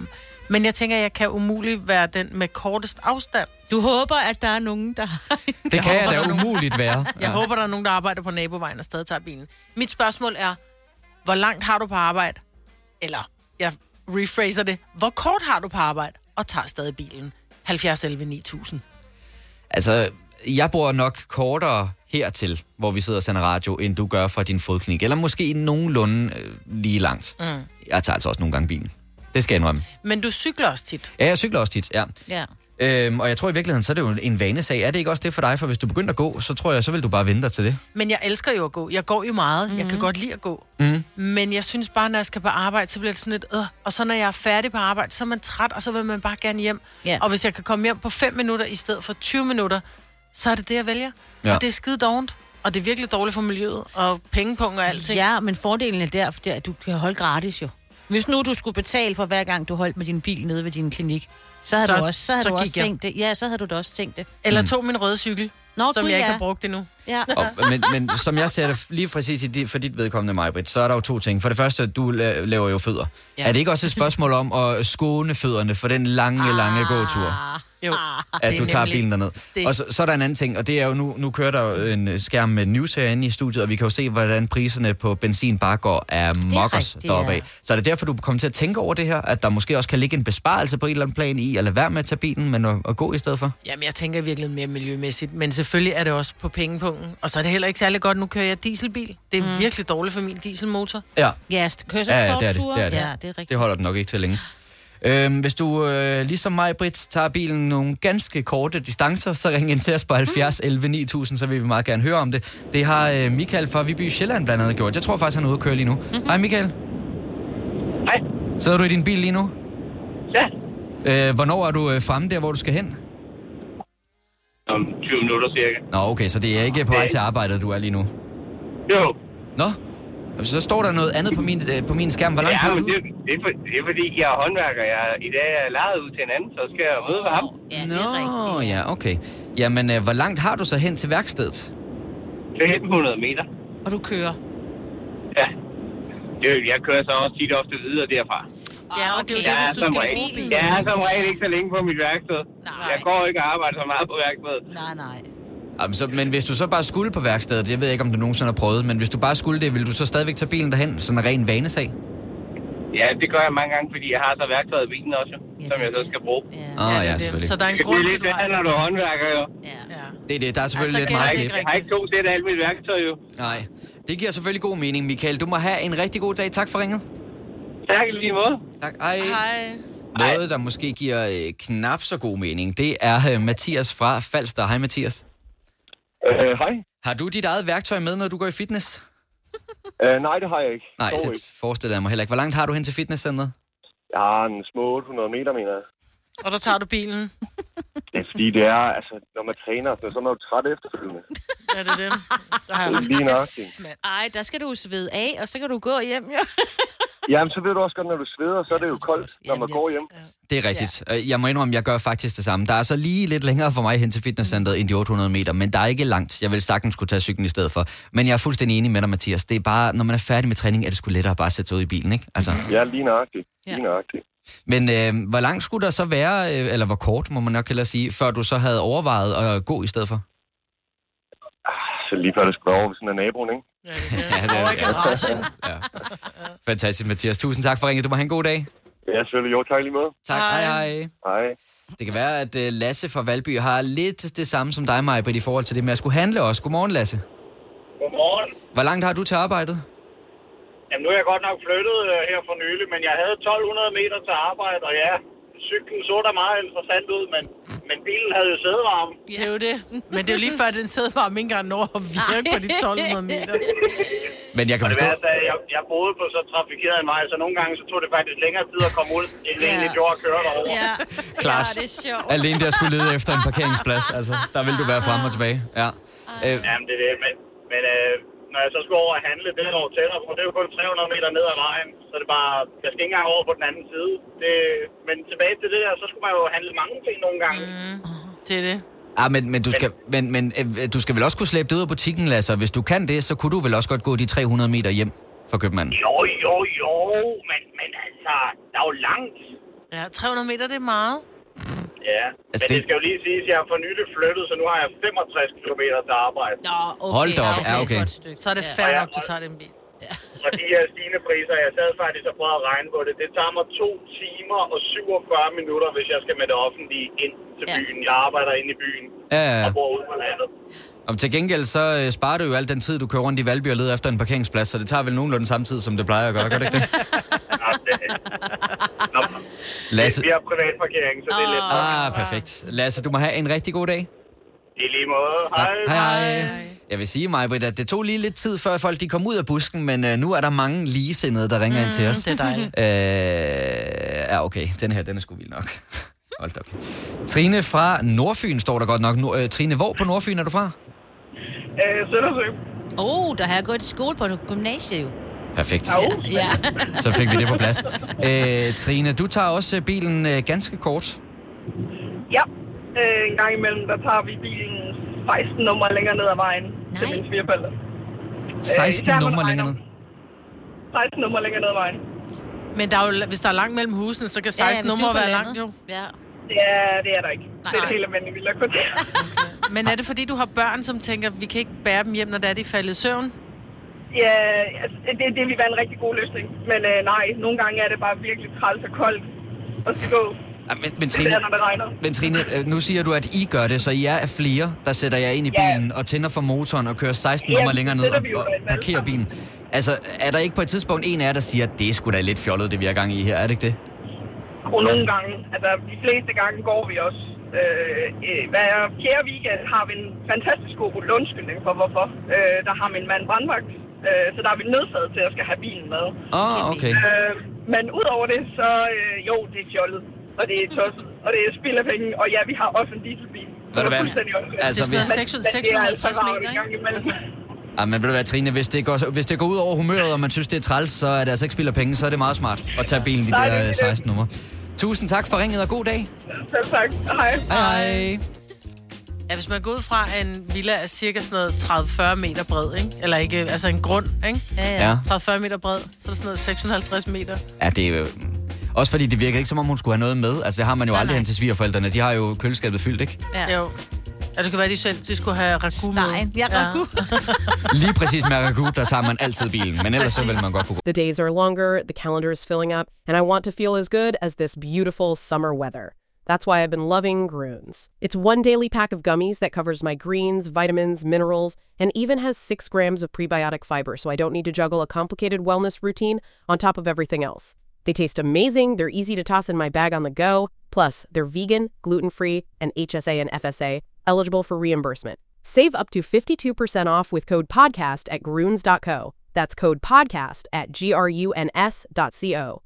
Men jeg tænker, jeg kan umuligt være den med kortest afstand. Du håber, at der er nogen, der har... Det kan jeg da umuligt være. Jeg ja. håber, der er nogen, der arbejder på nabovejen og stadig tager bilen. Mit spørgsmål er, hvor langt har du på arbejde? Eller, jeg rephraser det, hvor kort har du på arbejde og tager stadig bilen? halvfjerds elleve ni tusind. Altså, jeg bor nok kortere hertil, hvor vi sidder og sender radio, end du gør fra din fodklinik. Eller måske nogenlunde øh, lige langt. Mm. Jeg tager altså også nogle gange bilen. Det skal jeg indrømme. Men du cykler også tit? Ja, jeg cykler også tit, ja. Ja. Øhm, og jeg tror i virkeligheden, så er det jo en vanesag. Er det ikke også det for dig? For hvis du begynder at gå, så tror jeg, så vil du bare vente dig til det. Men jeg elsker jo at gå. Jeg går jo meget. Mm-hmm. Jeg kan godt lide at gå. Mm. Men jeg synes bare, når jeg skal på arbejde, så bliver det sådan lidt... Øh. Og så når jeg er færdig på arbejde, så er man træt, og så vil man bare gerne hjem. Yeah. Og hvis jeg kan komme hjem på fem minutter i stedet for tyve minutter, så er det det, jeg vælger. Ja. Og det er skide dovent. Og det er virkelig dårligt for miljøet. Og pengepunkt og alting. Ja, men fordelen er der, for at du kan holde gratis jo. Hvis nu du skulle betale for hver gang, du holdt med din bil nede ved din klinik, så havde så, du også, så havde så du også tænkt det. Ja, så havde du da også tænkt det. Eller tog min røde cykel, Nå, som God, jeg ikke ja. har brugt endnu. Ja. Og, men, men som jeg ser det lige præcis i dit, for dit vedkommende, Maj-Brit, så er der jo to ting. For det første, du laver jo fødder. Ja. Er det ikke også et spørgsmål om at skåne fødderne for den lange, ah. lange gåtur? Jo, at du tager bilen derned. Det. Og så, så er der en anden ting, og det er jo, nu, nu kører der jo en skærm med news herinde i studiet, og vi kan jo se, hvordan priserne på benzin bare går af mokkers deroppe af. Så er det derfor, du kommer til at tænke over det her, at der måske også kan ligge en besparelse på et eller andet plan i, at lade være med at tage bilen, men at, at gå i stedet for? Jamen, jeg tænker virkelig mere miljømæssigt, men selvfølgelig er det også på pengepunkten. Og så er det heller ikke særlig godt, nu kører jeg dieselbil. Det er mm. virkelig dårligt for min dieselmotor. Ja. Ja, kører så ja, ja, det er det. Det er det. Ja, det, er det holder den nok ikke til længe. Øhm, hvis du, øh, ligesom mig, Britt, tager bilen nogle ganske korte distancer, så ring ind til os på halvfjerds elleve ni tusind, så vil vi meget gerne høre om det. Det har øh, Michael fra Viby Sjælland blandt andet gjort. Jeg tror faktisk, han er ude at køre lige nu. Mm-hmm. Hej Michael. Hej. Sidder du i din bil lige nu? Ja. Øh, hvornår er du øh, fremme der, hvor du skal hen? Om tyve minutter cirka. Nå, okay, så det er ikke på vej til arbejdet, du er lige nu? Jo. Nå? Så står der noget andet på min, på min skærm. Hvor langt ja, kører du? Det, det, er for, det er fordi, jeg er håndværker. Jeg, I dag er jeg lejet ud til en anden, så skal jeg møde ved ham. Ja, det er rigtigt. Nå, ja, okay. Jamen, øh, hvor langt har du så hen til værkstedet? femten hundrede meter. Og du kører? Ja. Jeg, jeg kører så også tit ofte videre derfra. Ja, okay. Det er jo det, hvis du skal i bilen. Jeg er som regel ikke så længe på mit værksted. Nej. Jeg går ikke og arbejder så meget på værkstedet. Nej, nej. Jamen, så, men hvis du så bare skulle på værkstedet, jeg ved ikke, om du nogensinde har prøvet, men hvis du bare skulle det, vil du så stadigvæk tage bilen derhen, sådan en ren vanesag? Ja, det gør jeg mange gange, fordi jeg har så værktøjet i bilen også, ja, som jeg så skal bruge. Ja, ah, ja, ja selvfølgelig. Så der er en grund til, at du har det. Det er lidt, når du håndværker, jo. Ja. ja. Det er det, der er selvfølgelig altså, lidt meget slip. Jeg har ikke to sæt af alt mit værktøj, jo. Nej, det giver selvfølgelig god mening, Michael. Du må have en rigtig god dag. Tak for ringet. Tak i lige måde. Tak, hej. Hej. Noget, der måske giver øh, knap så god mening, det er øh, Mathias fra Falster. Hej, Mathias. Øh, hej. Har du dit eget værktøj med, når du går i fitness? øh, nej, det har jeg ikke. Nej, det ikke. Forestiller jeg mig heller ikke. Hvor langt har du hen til fitnesscenteret? Jeg har en små otte hundrede meter, mener jeg. Og der tager du bilen? Det er fordi, det er, altså, når man træner, så er man jo træt efterfølgende. Ja, det er det. Der har jeg det er lige nøjagtigt. Ej, der skal du svede af, og så kan du gå hjem, jo. Jamen, så ved du også godt, når du sveder, så er det jo koldt, når man går hjem. Det er rigtigt. Jeg må indrømme, jeg gør faktisk det samme. Der er så lige lidt længere for mig hen til fitnesscenteret end de otte hundrede meter, men der er ikke langt. Jeg vil sagtens kunne tage cyklen i stedet for. Men jeg er fuldstændig enig med dig, Mathias. Det er bare, når man er færdig med træning, er det sgu lettere at bare sætte sig ud i bilen, ikke? Altså. Ja, lige nøjagtigt. Lige nøjagtigt. Men øh, hvor langt skulle der så være, øh, eller hvor kort, må man nok hellere sige, før du så havde overvejet at gå i stedet for? Så lige før det skulle være over ved sådan en naboen, ikke? Ja, det er det. Ja. Ja. Fantastisk, Mathias. Tusind tak for ringet. Du må have en god dag. Ja, selvfølgelig. Jo, tak lige måde. Tak. Hej, hej. Hej. Det kan være, at Lasse fra Valby har lidt det samme som dig, Maj-Brit, i forhold til det med at skulle handle også. Godmorgen, Lasse. Godmorgen. Hvor langt har du til arbejdet? Jamen, nu er jeg godt nok flyttet uh, her for nylig, men jeg havde tolv hundrede meter til arbejde, og ja, cyklen så da meget interessant ud, men, men bilen havde jo sædevarme. Ja, det er jo det. Men det er jo lige før, at den sædevarme ikke engang når at virke på de tolv hundrede meter. Men jeg kan og det forstå... værste, jeg, jeg boede på så trafikeret en vej, så nogle gange så tog det faktisk længere tid at komme ud, end det egentlig gjorde at køre derover. Ja, klart. Ja, det er sjovt. Alene der skulle lede efter en parkeringsplads, altså, der vil du være frem og tilbage. Ja. Øh. Jamen, det er det, men... men øh, når jeg så skulle over og handle, det er over tættere på. Det er jo kun tre hundrede meter ned ad vejen, så det er bare, jeg skal ikke engang over på den anden side. Det, men tilbage til det der, så skulle man jo handle mange ting nogle gange. Mm, det er det. Ah, men, men, du skal, men, men du skal vel også kunne slæbe det ud af butikken, Lasse. Hvis du kan det, så kunne du vel også godt gå de tre hundrede meter hjem fra købmanden? Jo, jo, jo, men, men altså, der er jo langt. Ja, tre hundrede meter, det er meget. Ja, Altså, men det- det skal jo lige siges, at jeg har for nylig flyttet, så nu har jeg femogtres kilometer til arbejde. Nå, okay. Hold da op, ja, okay. Så er det fair nok, du tager den bil. Og de her stigende priser, jeg sad faktisk og prøvede at regne på det, det tager mig to timer og syvogfyrre minutter, hvis jeg skal med det offentlige ind til byen. Jeg arbejder inde i byen Ja, ja, ja. og bor ude på landet. Og til gengæld, så øh, sparer du jo al den tid, du kører rundt i Valby og leder efter en parkeringsplads, så det tager vel nogenlunde samme tid, som det plejer at gøre, gør det ikke det? Ja, det Nå, Lasse. vi har privatparkering, så det er lidt... Ah, perfekt. Lasse, du må have en rigtig god dag. I lige måde. Hej. Hej, hej. Jeg vil sige, Maj-Britt, at det tog lige lidt tid, før folk de kom ud af busken, men øh, nu er der mange ligesindede, der ringer mm, ind til os. Det er dejligt. Øh, ja, okay. Den her, den er sgu vild nok. Hold da op. Trine fra Nordfyn står der godt nok. Nord, øh, Trine, hvor på Nordfyn er du fra? Øh, Søndersø. Åh, oh, der har jeg gået i skole på et gymnasie jo. Perfekt. Ja. Så fik vi det på plads. Øh, Trine, du tager også bilen øh, ganske kort. Ja, øh, en gang imellem, der tager vi bilen seksten nummer længere ned ad vejen. Nej. Til min svigerforældre. seksten Øh, nummer længere ned. seksten nummer længere ned ad vejen. Men der er jo, hvis der er langt mellem husene, så kan seksten ja, numre være langt jo. Ja. Det er, det er der ikke. Nej. Det er det helt almindelige vildakvarter. Men er det fordi, du har børn, som tænker, vi kan ikke bære dem hjem, når det er, de faldet i søvn? Ja, altså, det, det vil være en rigtig god løsning. Men øh, nej, nogle gange er det bare virkelig træls og koldt og skal gå. Ja, men, men, Trine, det er, når det regner. men Trine, øh, nu siger du, at I gør det, så I er flere, der sætter jer ind i bilen og tænder for motoren og kører seksten Ja, nummer længere ned og, vi jo og alle parkerer sammen. bilen. Altså, er der ikke på et tidspunkt en af jer, der siger, at det er sgu da lidt fjollet, det vi har gang i her, er det ikke det? Og nogle gange, altså de fleste gange går vi også. Øh, øh, hver fjerde weekend har vi en fantastisk god undskyldning for, hvorfor. Øh, der har min mand brandvagt, øh, så der er vi nødsaget til at skal have bilen med. Åh, oh, okay. Øh, men udover det, så øh, jo, det er fjollet, og det er tosset, og det er spild af penge, og ja, vi har også en dieselbil. Ved du hvad? Altså, Det er sådan noget seks hundrede og halvtreds meter, ikke? Ja, men ved du hvad, Trine, hvis det, går, hvis det går ud over humøret, og man synes, det er træls, så er det altså ikke spild af penge, så er det meget smart at tage bilen de Nej, der det er det. seksten nummer. Tusind tak for ringet, og god dag. Selv tak. Hej. Hej, hej. Ja, hvis man går ud fra en villa er cirka sådan noget tredive til fyrre meter bred, ikke? Eller ikke, altså en grund, ikke? Ja, Ja. tredive til fyrre meter bred, så er det sådan noget seks hundrede og halvtreds meter. Ja, det er jo... Også fordi det virker ikke, som om hun skulle have noget med. Altså, det har man jo Nej, aldrig nej. hen til svigerforældrene. De har jo køleskabet fyldt, ikke? Ja. Jo. Ja, det kan være, de selv de skulle have ragu med. Stein. Ja, ragu. Lige præcis med ragu, der tager man altid bilen. Men ellers så vil man godt kunne... The days are longer, the calendar is filling up, and I want to feel as good as this beautiful summer weather. That's why I've been loving Groones. It's one daily pack of gummies that covers my greens, vitamins, minerals, and even has six grams of prebiotic fiber, so I don't need to juggle a complicated wellness routine on top of everything else. They taste amazing, they're easy to toss in my bag on the go, plus they're vegan, gluten-free, and H S A and F S A, eligible for reimbursement. Save up to fifty-two percent off with code podcast at groones dot co. That's code podcast at G R U N S dot co.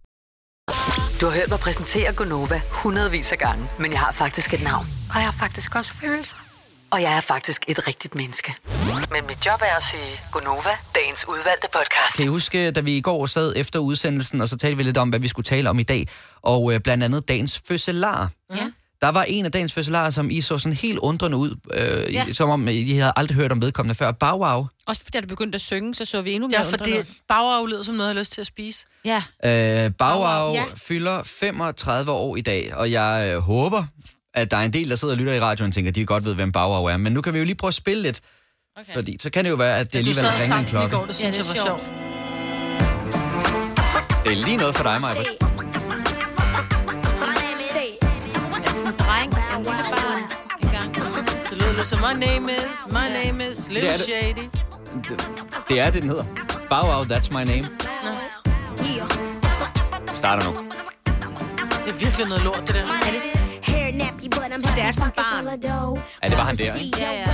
Du har hørt mig præsentere Gonova hundredvis af gange, men jeg har faktisk et navn. Og jeg har faktisk også følelser. Og jeg er faktisk et rigtigt menneske. Men mit job er at sige Gonova, dagens udvalgte podcast. Kan I huske, da vi i går sad efter udsendelsen, og så talte vi lidt om, hvad vi skulle tale om i dag, og øh, blandt andet dagens fødselar. Ja. Der var en af dagens fødselarer, som I så sådan helt undrende ud, øh, Ja. ja. som om I havde aldrig hørt om vedkommende før. Bow Wow. Også fordi du begyndte at synge, så så vi endnu mere Ja, for det bagaf lyder som noget, jeg har lyst til at spise. Ja. Øh, Bow Wow Ja. fylder femogtredive år i dag, og jeg øh, håber, at der er en del, der sidder og lytter i radioen og tænker, at de godt ved, hvem Bow Wow er. Men nu kan vi jo lige prøve at spille lidt, okay. Fordi så kan det jo være, at det Ja, du alligevel sad og ringer en sang den i klokke. går, det synes jeg var sjovt. Det er lige noget for dig, Maja. Dreng, en lille barn. En gang. Det lyder lidt som, my name is, my name is Slim Det er det. Shady. Det er det, den hedder. Bow Wow, that's my name. Starter nu. Det er virkelig noget lort, det der. Det er sådan et barn. Ja, det var han der, ikke? Ja, ja.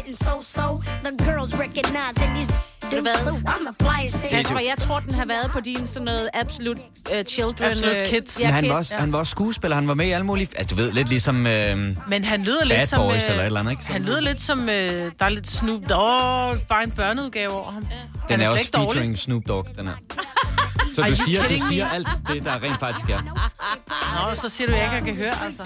Jeg tror, jeg tror, den har været på din sådan noget Absolute uh, Children. Absolute øh, Kids. Ja, Men han kids, var, også, ja. han var også skuespiller, han var med i alle mulige... Altså, du ved, lidt ligesom... Øh, Men han lyder Bad lidt som... Boys øh, eller et eller andet, ikke? Han lyder lidt som... Øh, der er lidt Snoop Dogg. Bare en børneudgave over ham. den Han er, slet også ikke dårlig. featuring Snoop Dogg, den her. Så Are du you siger, du kidding me? siger alt det, der rent faktisk er. Nå, så siger du, at jeg ikke kan høre, altså.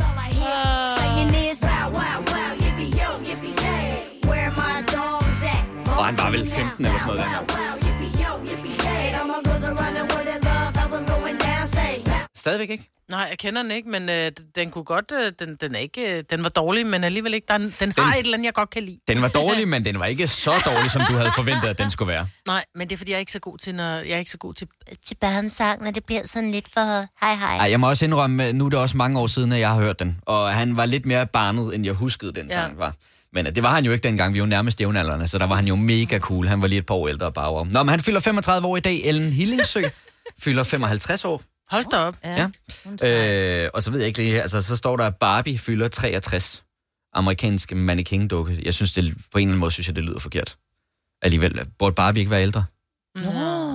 Og han var vel femten eller sådan noget dengang. Stadigvæk ikke? Nej, jeg kender den ikke, men øh, den kunne godt... Øh, den, den, er ikke, øh, den var dårlig, men alligevel ikke. Der er, den, den har et eller andet, jeg godt kan lide. Den var dårlig, men den var ikke så dårlig, som du havde forventet, at den skulle være. Nej, men det er, fordi jeg er ikke så god til, når, jeg er ikke så god til, til børnesang, når det bliver sådan lidt for hej hej. Ej, jeg må også indrømme, nu er det også mange år siden, at jeg har hørt den. Og han var lidt mere barnet, end jeg huskede, den sang ja. var. Men det var han jo ikke dengang, vi var nærmest jævnaldrende, så der var han jo mega cool. Han var lige et par år ældre bare. Nå, men han fylder femogtredive år i dag. Ellen Hillingsø fylder femoghalvtreds år. Hold da op. Ja. ja. Øh, og så ved jeg ikke lige, altså så står der, Barbie fylder treogtres. Amerikanske mannequin-dukke. Jeg synes, det på en eller anden måde, synes jeg, det lyder forkert. Alligevel, burde Barbie ikke være ældre? Nå.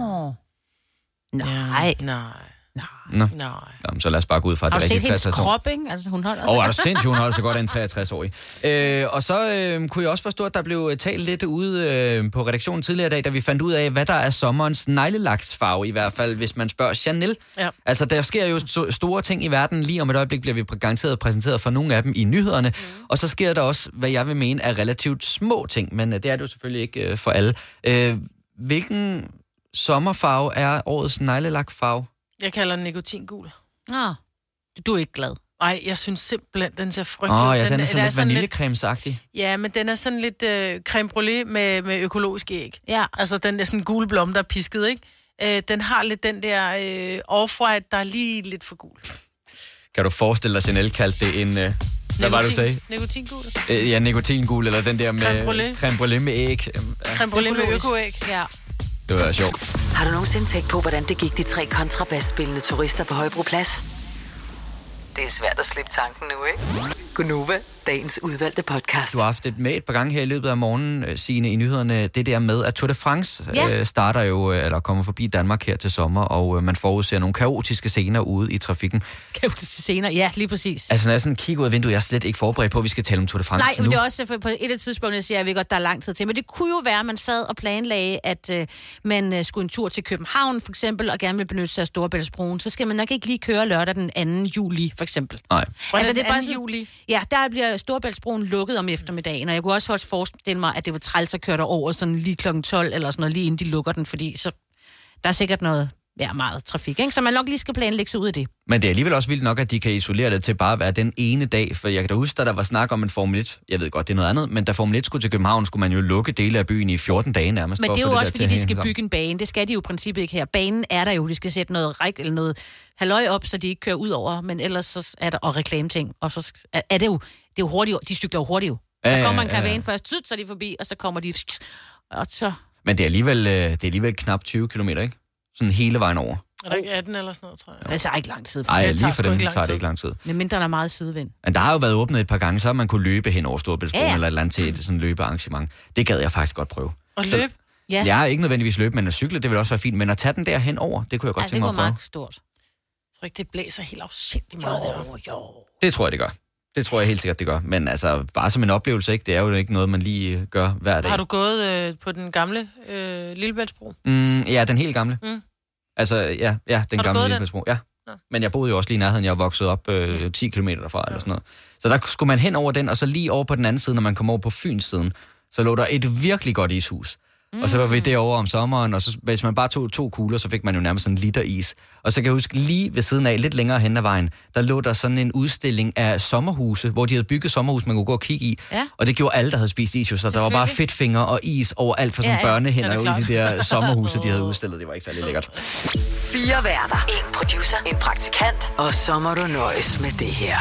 Nej. Nej. Nå. Nej. Jamen, så lad os bare gå ud fra, at det er rigtig treogtres år. Har du set hendes krop, ikke? Altså, hun holder Åh, oh, er du sindssygt, hun holder så godt af en treogtres-årig. Øh, og så øh, kunne jeg også forstå, at der blev talt lidt ude øh, på redaktionen tidligere i dag, da vi fandt ud af, hvad der er sommerens neglelaksfarve, i hvert fald, hvis man spørger Chanel. Ja. Altså, der sker jo st- store ting i verden. Lige om et øjeblik bliver vi garanteret præsenteret for nogle af dem i nyhederne. Mm. Og så sker der også, hvad jeg vil mene, er relativt små ting, men øh, det er det jo selvfølgelig ikke øh, for alle. Øh, hvilken sommerfarve er årets neglelakfarve? Jeg kalder den nikotingul. Nå, du er ikke glad. Nej, jeg synes simpelthen, den ser frygtelig ud. Åh, ja, den, den er sådan den lidt vaniljekremsagtig. Ja, men den er sådan lidt øh, creme brûlée med, med økologisk æg. Ja. Altså, den der sådan gule blom, der er pisket, ikke? Øh, den har lidt den der øh, off-white, der er lige lidt for gul. Kan du forestille dig, Chanel kaldte det en... Øh, hvad Nikotin, var det, du sagde? Nikotingul. Øh, ja, nikotingul, eller den der med... Creme brûlée. Creme brûlée med æg. Ja. Creme brûlée med økoæg. Ja. Det var sjovt. Har du nogensinde tænkt på, hvordan det gik de tre kontrabasspillende turister på Højbroplads? Det er svært at slippe tanken nu, ikke? Gunova, dagens udvalgte podcast. Du har haft et med et par gange her i løbet af morgenen, Signe, i nyhederne. Det der med, at Tour de France ja. øh, starter jo, eller kommer forbi Danmark her til sommer, og øh, man forudser nogle kaotiske scener ude i trafikken. Kaotiske scener, ja, lige præcis. Altså, når jeg sådan kigger ud af vinduet, jeg er slet ikke forberedt på, at vi skal tale om Tour de France Nej, nu. men det er også, for på et af tidspunkterne siger jeg, ved godt, der er lang tid til. Men det kunne jo være, at man sad og planlagde, at øh, man øh, skulle en tur til København, for eksempel, og gerne vil benytte sig af Storebæltsbroen. Så skal man nok ikke lige køre lørdag den anden juli, for eksempel. Nej. Altså, det er bare juli. Ja, der bliver Storebæltsbroen lukket om eftermiddagen, og jeg kunne også forestille mig, at det var træls at køre derover sådan lige klokken tolv, eller sådan noget, lige inden de lukker den, fordi så der er sikkert noget, ja, meget trafik, ikke? Så man nok lige skal planlægge sig ud af det. Men det er alligevel også vildt nok, at de kan isolere det til bare at være den ene dag, for jeg kan da huske, at der var snak om en Formel et, jeg ved godt, det er noget andet, men da Formel et skulle til København, skulle man jo lukke dele af byen i fjorten dage nærmest. Men det er jo det også, fordi de skal bygge en bane. Det skal de jo i princippet ikke her. Banen er der jo, de skal sætte noget ræk eller noget halløj op, så de ikke kører ud over, men ellers så er der og reklameting, og så er det jo, det er jo hurtigt, de cykler jo hurtigt jo. Ja, der kommer en ja, ja. karavane først, så er de forbi, og så kommer de, og så... Men det er alligevel, det er alligevel knap tyve kilometer, ikke? Sådan hele vejen over. Er der ikke atten eller sådan noget, tror jeg? Det tager ikke lang tid. Nej, lige for dem tager det ikke lang tid. Men mindre der er meget sidevind. Men der har jo været åbnet et par gange, så har man kunne løbe hen over Storebæltsbroen, ja, ja. eller et eller andet til et sådan løbearrangement. Det gad jeg faktisk godt prøve. Og løbe? Ja. Jeg er ikke nødvendigvis løbe, men at cykle, det vil også være fint. Men at tage den der hen over, det kunne jeg godt ja, tænke mig at prøve. det var meget stort. Jeg tror ikke, det blæser helt afsindigt meget jo, jo. Det tror jeg, det gør. Det tror jeg helt sikkert, det gør. Men altså, bare som en oplevelse, ikke? Det er jo ikke noget, man lige gør hver dag. Har du gået øh, på den gamle øh, Lillebæltsbro? Mm, ja, den helt gamle. Mm. Altså, ja, ja den Har gamle Lillebæltsbro. Ja. Nå. Men jeg boede jo også lige i nærheden. Jeg voksede op øh, ti kilometer derfra, ja. eller sådan noget. Så der skulle man hen over den, og så lige over på den anden side, når man kom over på Fyns siden, så lå der et virkelig godt ishus. Mm. Og så var vi derovre om sommeren, og så, hvis man bare tog to kugler, så fik man jo nærmest sådan en liter is. Og så kan jeg huske, lige ved siden af, lidt længere hen ad vejen, der lå der sådan en udstilling af sommerhuse, hvor de havde bygget sommerhus, man kunne gå og kigge i. Ja. Og det gjorde alle, der havde spist is, jo, så der var bare fedtfingre og is overalt for sådan ja, ja. børnehænder ude i de der sommerhuse, de havde udstillet. Det var ikke særlig lækkert. Fire værter, en producer, en praktikant, og så må du nøjes med det her.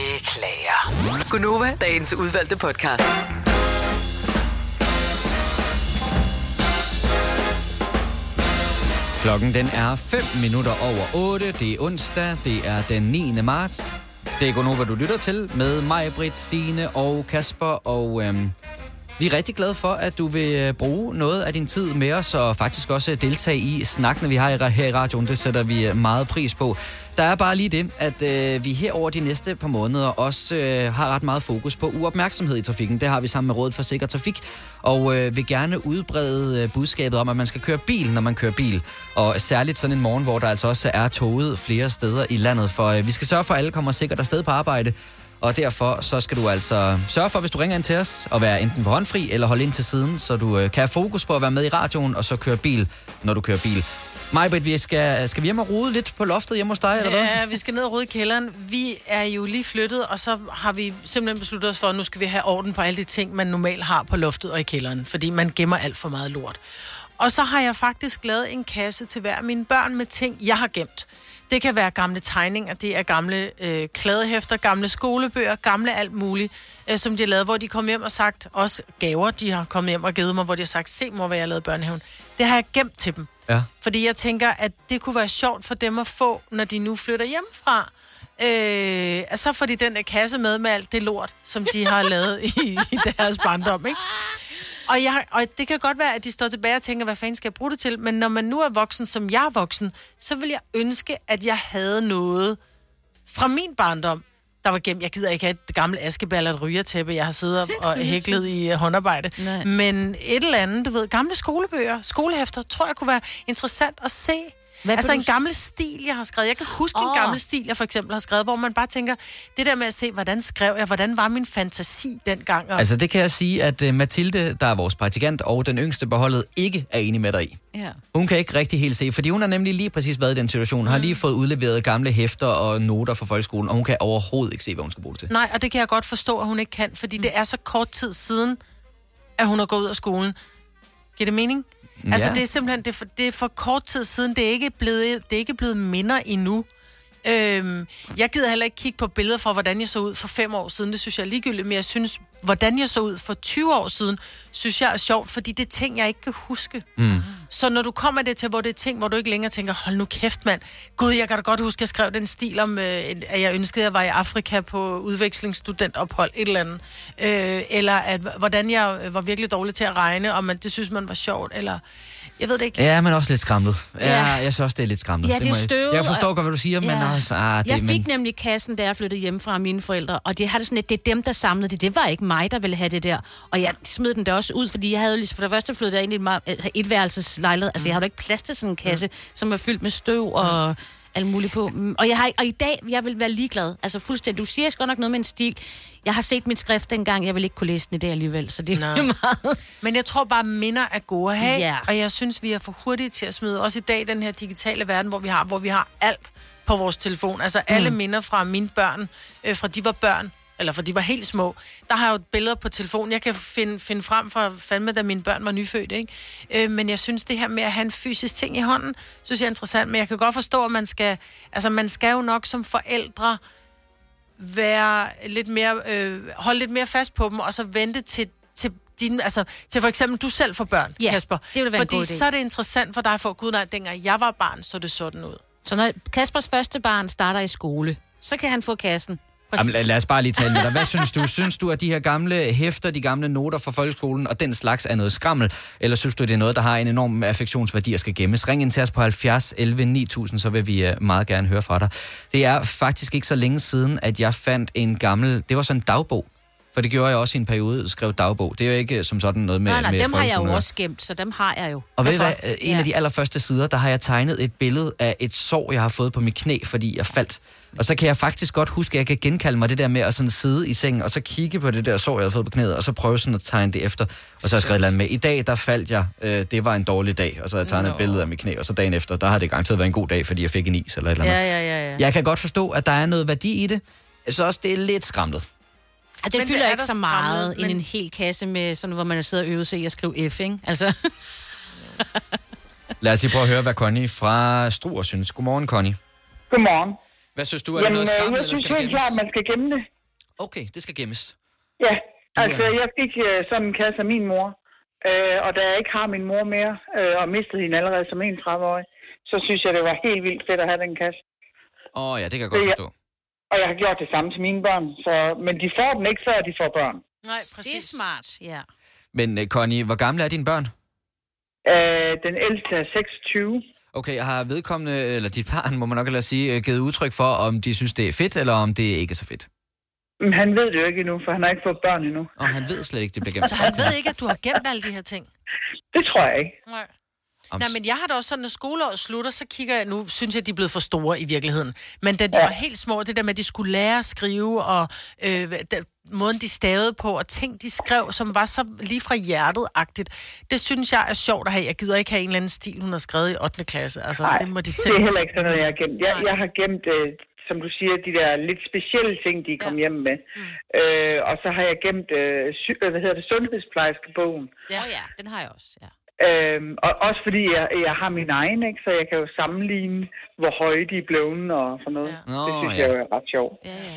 Beklager. Gunova, dagens udvalgte podcast. Klokken den er fem minutter over otte. Det er onsdag. Det er den niende marts. Det er Gunova, du lytter til med mig, Britt, Signe og Kasper. Og øhm, vi er rigtig glade for, at du vil bruge noget af din tid med os og faktisk også deltage i snakkene, vi har her i radioen. Det sætter vi meget pris på. Der er bare lige det, at øh, vi her over de næste par måneder også øh, har ret meget fokus på uopmærksomhed i trafikken. Det har vi sammen med Rådet for Sikker Trafik, og øh, vil gerne udbrede øh, budskabet om, at man skal køre bil, når man kører bil. Og særligt sådan en morgen, hvor der altså også er toget flere steder i landet, for øh, vi skal sørge for, at alle kommer sikkert afsted på arbejde. Og derfor så skal du altså sørge for, hvis du ringer ind til os, at være enten på håndfri eller holde ind til siden, så du øh, kan have fokus på at være med i radioen og så køre bil, når du kører bil. Majbrit, vi skal, skal vi hjem og rode lidt på loftet hjemme hos dig, eller hvad? Ja, vi skal ned og rode i kælderen. Vi er jo lige flyttet, og så har vi simpelthen besluttet os for, at nu skal vi have orden på alle de ting, man normalt har på loftet og i kælderen, fordi man gemmer alt for meget lort. Og så har jeg faktisk lavet en kasse til hver af mine børn med ting, jeg har gemt. Det kan være gamle tegninger, det er gamle øh, kladehæfter, gamle skolebøger, gamle alt muligt, øh, som de har lavet, hvor de kom hjem og sagt, også gaver, de har kommet hjem og givet mig, hvor de har sagt, se mor, hvad jeg har lavet i børnehaven. Det har jeg gemt til dem. Ja. Fordi jeg tænker, at det kunne være sjovt for dem at få, når de nu flytter hjemmefra. Øh, altså så får de den der kasse med med alt det lort, som de har lavet i, i deres barndom, ikke? Og, jeg, og det kan godt være, at de står tilbage og tænker, hvad fanden skal jeg bruge det til? Men når man nu er voksen, som jeg er voksen, så vil jeg ønske, at jeg havde noget fra min barndom, der var gemt. Jeg gider ikke have et gammelt askebær eller et rygertæppe, jeg har siddet og hæklet i håndarbejde. Nej. Men et eller andet, du ved, gamle skolebøger, skolehæfter, tror jeg kunne være interessant at se. Hvad altså en gammel stil, jeg har skrevet. Jeg kan huske oh. en gammel stil, jeg for eksempel har skrevet, hvor man bare tænker, det der med at se, hvordan skrev jeg, hvordan var min fantasi dengang? Og... Altså det kan jeg sige, at uh, Mathilde, der er vores praktikant, og den yngste på holdet, ikke er enig med dig i. Ja. Hun kan ikke rigtig helt se, fordi hun har nemlig lige præcis været i den situation. Hun mm. har lige fået udleveret gamle hæfter og noter fra folkeskolen, og hun kan overhovedet ikke se, hvad hun skal bruge det til. Nej, og det kan jeg godt forstå, at hun ikke kan, fordi mm. det er så kort tid siden, at hun har gået ud af skolen. Giver det mening? Ja. Altså, det er simpelthen, det er, for, det er for kort tid siden, det er ikke blevet, det er ikke blevet minder endnu. Øhm, jeg gider heller ikke kigge på billeder fra, hvordan jeg så ud for fem år siden, det synes jeg er ligegyldigt, men jeg synes, hvordan jeg så ud for tyve år siden, synes jeg er sjovt, fordi det er ting, jeg ikke kan huske. Mm. Så når du kommer det til, hvor det er ting, hvor du ikke længere tænker, hold nu kæft, mand. Gud, jeg kan da godt huske, at jeg skrev den stil om, øh, at jeg ønskede, at jeg var i Afrika på udvekslingsstudentophold, et eller andet. Øh, eller at, hvordan jeg var virkelig dårlig til at regne, og man, det synes man var sjovt, eller... Jeg ved det ikke. Ja, men også lidt skramlet. Ja, ja. Jeg synes også, det er lidt skramlet. Ja, det er støvet. Jeg forstår godt, hvad du siger, ja. men også... Ah, det, jeg fik men... nemlig kassen, da jeg flyttede hjem fra mine forældre, og det har det sådan et, det er dem, der samlede det. Det var ikke mig, der ville have det der. Og jeg smed den der også ud, fordi jeg havde lige for det første flyttet jeg ind i et etværelseslejlighed. Altså, jeg havde ikke plads til sådan en kasse, mm. som er fyldt med støv og... alt muligt på. Og, jeg har, og i dag, jeg vil være ligeglad. Altså fuldstændig. Du siger godt nok noget med en stil. Jeg har set min skrift dengang, jeg vil ikke kunne læse den i dag alligevel, så det er meget. Men jeg tror bare, minder er gode at have, ja. Og jeg synes, vi er for hurtige til at smide. Også i dag, den her digitale verden, hvor vi har, hvor vi har alt på vores telefon. Altså alle mm. minder fra mine børn, øh, fra de var børn, eller for de var helt små. Der har jeg jo billeder på telefonen, jeg kan finde, finde frem fra fandme, da mine børn var nyfødte, ikke? Øh, men jeg synes, det her med at have en fysisk ting i hånden, synes jeg er interessant. Men jeg kan godt forstå, at man skal, altså man skal jo nok som forældre være lidt mere, øh, holde lidt mere fast på dem, og så vente til, til din, altså til for eksempel du selv får børn, ja, Kasper. Det vil være fordi en god idé. Så er det interessant for dig for, gud nej, dengang jeg var barn, så det sådan ud. Så når Kaspers første barn starter i skole, så kan han få kassen. Jamen, lad os bare lige tale med dig. Hvad synes du? Synes du, at de her gamle hæfter, de gamle noter fra folkeskolen og den slags er noget skrammel? Eller synes du, det er noget, der har en enorm affektionsværdi og skal gemmes? Ring ind til os på halvfjerds elleve ni tusind, så vil vi meget gerne høre fra dig. Det er faktisk ikke så længe siden, at jeg fandt en gammel... Det var sådan en dagbog. For det gjorde jeg også i en periode, skrev dagbog. Det er jo ikke som sådan noget med... Nej, nej, med dem har jeg jo også gemt, så dem har jeg jo. Og ved du hvad, en ja. af de allerførste sider, der har jeg tegnet et billede af et sår, jeg har fået på mit knæ, fordi jeg faldt. Og så kan jeg faktisk godt huske, at jeg kan genkalde mig det der med at sådan sidde i sengen, og så kigge på det der sår, jeg havde fået på knæet, og så prøve sådan at tegne det efter. Og så har jeg skrevet et eller andet med. I dag, der faldt jeg. Øh, det var en dårlig dag. Og så har jeg tegnet no. et billede af mit knæ, og så dagen efter, der har det garanteret været en god dag, fordi jeg fik en is eller et eller andet. Ja, ja, ja, ja. Jeg kan godt forstå, at der er noget værdi i det. Så også det er lidt skramlet. Ja, det fylder det ikke så meget men... i en hel kasse med sådan, hvor man sidder og øver sig i at skrive F, ikke? Altså... Lad os lige prøve at høre, hvad Connie fra Struer synes. Godmorgen, Connie. Godmorgen. Hvad synes du, er det noget skrammel, eller skal det gemmes? Jeg synes helt klart, at man skal gemme det. Okay, det skal gemmes. Ja, du altså er... jeg fik uh, sådan en kasse af min mor, uh, og da jeg ikke har min mor mere, uh, og mistede hende allerede som enogtredive-årig, så synes jeg, det var helt vildt fedt at have den kasse. Åh oh, ja, det kan jeg godt det, forstå. Og jeg har gjort det samme til mine børn, så, men de får den ikke, før de får børn. Nej, præcis. Det er smart, ja. Men uh, Connie, hvor gamle er dine børn? Uh, den ældste er seksogtyve. Okay, har vedkommende, eller dit barn, må man nok lade sige, givet udtryk for, om de synes, det er fedt, eller om det ikke er så fedt? Men han ved det jo ikke endnu, for han har ikke fået børn endnu. Og han ved slet ikke, det bliver gemt. Så han ved ikke, at du har gemt alle de her ting? Det tror jeg ikke. Nej. Nej, men jeg har da også sådan, når skoleåret slutter, så kigger jeg, nu synes jeg, de er blevet for store i virkeligheden. Men da de ja. var helt små, det der med, at de skulle lære at skrive, og øh, der, måden de stavede på, og ting de skrev, som var så lige fra hjertet-agtigt, det synes jeg er sjovt at have. Jeg gider ikke have en eller anden stil, hun har skrevet i ottende klasse. Altså, Nej, det må de selv. Det er heller ikke sådan noget, jeg har gemt. Jeg, jeg har gemt, øh, som du siger, de der lidt specielle ting, de kom ja. hjem med. Mm. Øh, og så har jeg gemt, øh, sy- hvad hedder det, sundhedsplejerskebogen. Ja, ja, den har jeg også, ja. Øhm, og også fordi jeg, jeg har min egen, ikke, så jeg kan jo sammenligne, hvor høje de er blevet og sådan noget. Ja. Nå, det synes ja. jeg jo er ret sjovt. Ja, ja.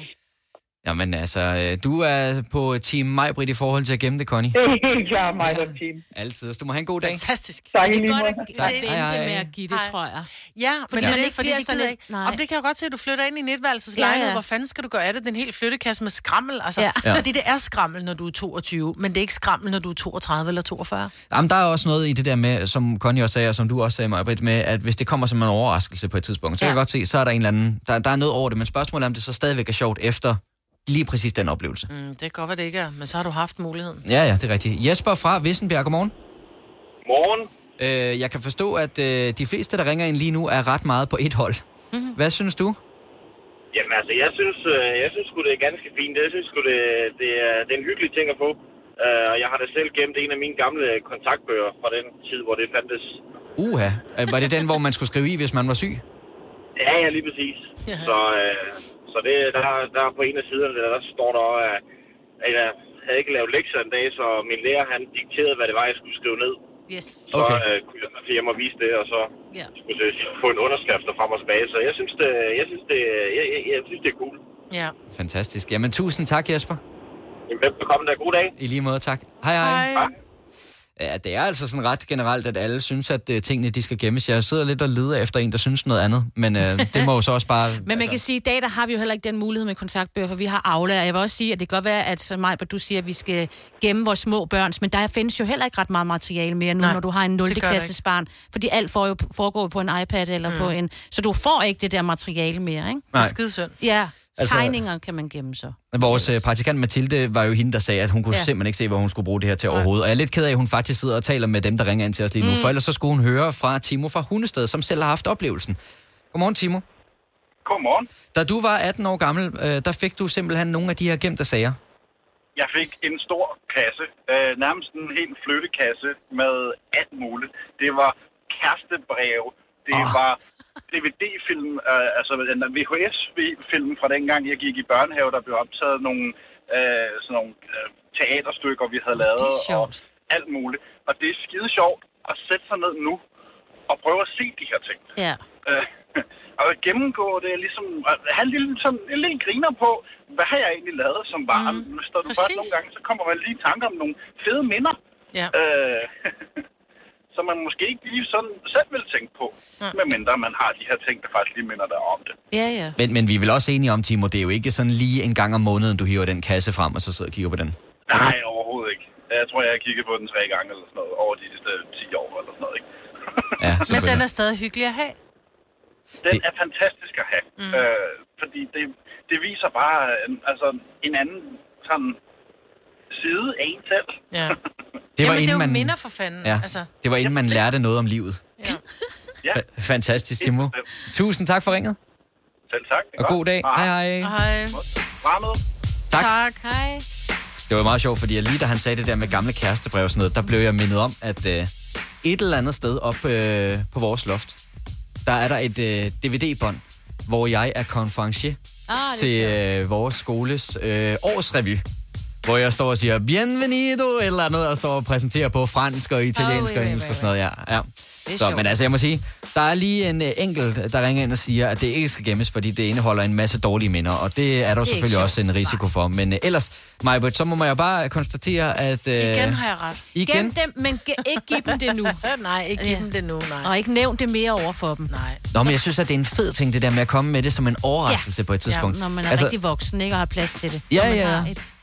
Jamen altså, du er på team Maj-Brit i forhold til at gemme det, Connie. Det er helt klart Maj-Brit-team. Altid. Så du må have en god dag. Fantastisk. Tak, Det i er lige godt måde. at se vente med at give det, Hej. tror jeg. Ja, men Ja. det er Det ikke, fordi bliver de sådan gider lidt- ikke. nej. Og det kan jeg godt se, at du flytter ind i en etværelseslejlighed. Ja, ja. Hvor fanden skal du gøre af det? Den helt flyttekasse med skrammel. Altså, Ja. ja. Fordi det er skrammel, når du er toogtyve, men det er ikke skrammel, når du er toogtredive eller toogfyrre. Jamen, der er også noget i det der med, som Connie også sagde, og som du også sagde, Maj-Brit, med, at hvis det kommer som en overraskelse på et tidspunkt, så ja. kan jeg godt se, så er der en eller anden, der, der er noget over det, men spørgsmålet er, om det så stadigvæk er sjovt efter lige præcis den oplevelse. Mm, det kan godt være, det ikke er, men så har du haft muligheden. Ja, ja, det er rigtigt. Jesper fra Vissenbjerg, godmorgen. Morgen. Øh, jeg kan forstå, at øh, de fleste, der ringer ind lige nu, er ret meget på et hold. Mm-hmm. Hvad synes du? Jamen altså, jeg synes, øh, jeg synes sgu, det er ganske fint. Jeg synes sgu, det, det, er, det er en hyggelig ting at få. Uh, og jeg har da selv gemt en af mine gamle kontaktbøger fra den tid, hvor det fandtes. Uha. Var det den, hvor man skulle skrive i, hvis man var syg? Ja, ja, lige præcis. Ja. Så, øh, så det, der, der på en af siderne, der, der står der, at, at jeg havde ikke lavet lektier en dag, så min lærer, han dikterede, hvad det var, jeg skulle skrive ned. Yes. Så okay. øh, kunne jeg tage hjem og vise det, og så yeah. skulle jeg få en underskrift frem og tilbage. Så jeg synes, det, jeg synes, det, jeg, jeg, jeg synes, det er cool. Ja. Fantastisk. Jamen, tusind tak, Jesper. Jamen, velbekomme der. God dag. I lige måde, tak. Hej, hej. Hej. Ja, det er altså sådan ret generelt, at alle synes, at uh, tingene de skal gemmes. Jeg sidder lidt og leder efter en, der synes noget andet, men uh, det må jo så også bare... Men man altså... kan sige, at i dag der har vi jo heller ikke den mulighed med kontaktbøger, for vi har Aula. Jeg vil også sige, at det kan godt være, at som Maj, du siger, at vi skal gemme vores små børns, men der findes jo heller ikke ret meget materiale mere nu, Nej, når du har en nul klasses barn, fordi alt får jo, foregår på en iPad eller mm. på en... Så du får ikke det der materiale mere, ikke? Nej. Det er skidesynd. Ja, Altså- tegninger kan man gemme så. Vores øh, praktikant Mathilde var jo hende, der sagde, at hun kunne ja. simpelthen ikke se, hvor hun skulle bruge det her til overhovedet. Og jeg er lidt ked af, at hun faktisk sidder og taler med dem, der ringer ind til os lige nu. Mm. For ellers så skulle hun høre fra Timo fra Hundested, som selv har haft oplevelsen. Godmorgen, Timo. Godmorgen. Da du var atten år gammel, øh, der fik du simpelthen nogle af de her gemte sager. Jeg fik en stor kasse, øh, nærmest en helt flyttekasse med alt muligt. Det var kærestebrev, det oh. var D V D-film, øh, altså en V H S-film fra dengang, jeg gik i børnehave, der blev optaget nogle, øh, sådan nogle øh, teaterstykker, vi havde lavet, og alt muligt. Og det er skide sjovt at sætte sig ned nu og prøve at se de her ting. Ja. Øh, og at gennemgå det er ligesom, at have en lille, sådan, en lille griner på, hvad har jeg egentlig lavet som barn? Mm. Hvis der du først nogle gange, så kommer man lige i tanke om nogle fede minder. Ja. Øh, som man måske ikke lige sådan selv vil tænke på, ja. medmindre man har de her ting, der faktisk lige minder dig om det. Ja, ja. Men, men vi er vel også enige om, Timo, det er jo ikke sådan lige en gang om måneden, du hiver den kasse frem, og så sidder og kigger på den. Nej, overhovedet ikke. Jeg tror, jeg har kigget på den tre gange eller sådan noget, over de sidste ti år eller sådan noget, ikke? Ja, men den er stadig hyggelig at have. Den er fantastisk at have, mm. øh, fordi det, det viser bare en, altså, en anden sådan side af en selv. Ja. Det var Jamen, det er jo man... minder for fanden. Ja, altså. det var inden man lærte noget om livet. Ja. Ja. F- fantastisk, Timo. Tusind tak for ringet. Selv tak. Og god dag. Hej, hej. Hej. Tak. Tak. Hej. Det var meget sjovt, fordi lige da han sagde det der med gamle kærestebrev og sådan noget, der blev jeg mindet om, at øh, et eller andet sted op øh, på vores loft, der er der et øh, D V D-bånd, hvor jeg er konferencier ah, til øh, vores skoles øh, årsrevy. Hvor jeg står og siger, bienvenido, eller noget, og står og præsenterer på fransk og italiensk oh, og engelsk og sådan noget. Ja, ja. Så, men altså, jeg må sige, der er lige en uh, enkelt, der ringer ind og siger, at det ikke skal gemmes, fordi det indeholder en masse dårlige minder, og det er der selvfølgelig også en risiko for. Men uh, ellers, Maj-Brit, så må jeg bare konstatere, at... Uh, igen har jeg ret. Igen? Gem dem, men ge- ikke give dem det nu. Nej, ikke give ja. dem det nu, nej. Og ikke nævn det mere over for dem. Nej. Nå, men jeg synes, at det er en fed ting, det der med at komme med det som en overraskelse ja. på et tidspunkt. Ja, når man er altså, rigtig voksen, ikke, og har plads til det. Ja, man ja. har et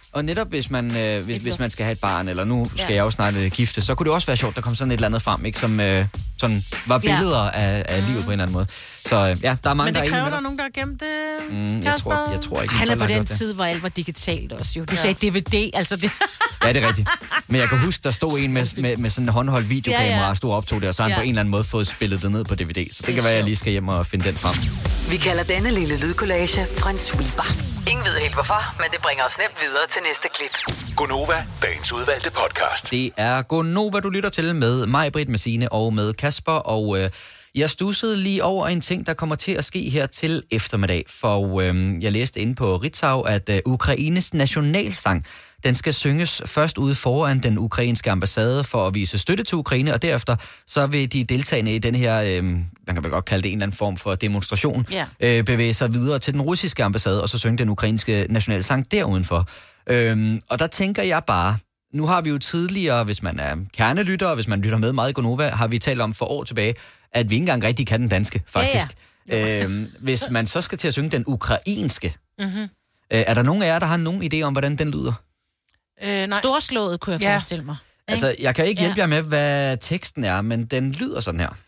Og netop hvis man, øh, hvis, hvis man skal have et barn, eller nu skal ja. jeg jo snart øh, gifte, så kunne det også være sjovt, der kom sådan et eller andet frem, ikke? Som øh, sådan var billeder ja. af, af livet på en eller anden måde. Så øh, ja, der er mange, Men det der er kræver der nogen, der har gemt det, mm, jeg, tror, jeg tror ikke, han er på den tid, hvor alt var digitalt også jo. Du ja. sagde D V D, altså det... Ja, det er rigtigt. Men jeg kan huske, der stod en med, med, med sådan en håndholdt videokamera ja, ja. og stod og optog det, og så har han ja. på en eller anden måde fået spillet det ned på D V D. Så det, det kan være, at jeg lige skal hjem og finde den frem. Vi kalder denne lille lydkollage en sweeper. Ingen ved helt hvorfor, men det bringer os nemt videre til næste klip. Gonova, dagens udvalgte podcast. Det er Gonova, du lytter til med mig, Britt, med Signe og med Kasper. Og øh, jeg stussede lige over en ting, der kommer til at ske her til eftermiddag. For øh, jeg læste inde på Ritzau, at øh, Ukraines nationalsang, den skal synges først ude foran den ukrainske ambassade for at vise støtte til Ukraine, og derefter så vil de deltagende i den her, øh, man kan vel godt kalde det en eller anden form for demonstration, yeah. øh, bevæge sig videre til den russiske ambassade, og så synge den ukrainske nationalsang derudenfor. Øhm, og der tænker jeg bare, nu har vi jo tidligere, hvis man er kernelytter, og hvis man lytter med meget i Gonova, har vi talt om for år tilbage, at vi ikke engang rigtig kan den danske, faktisk. Ja, ja. øhm, hvis man så skal til at synge den ukrainske, mm-hmm. øh, er der nogen af jer, der har nogen idé om, hvordan den lyder? Øh, nej. Storslået, kunne jeg ja. forestille mig. Altså, jeg kan ikke hjælpe ja. jer med, hvad teksten er, men den lyder sådan her.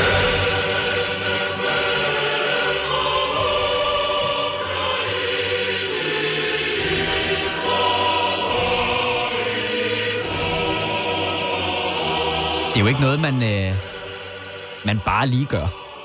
Det er jo ikke noget, man, øh, man bare lige gør.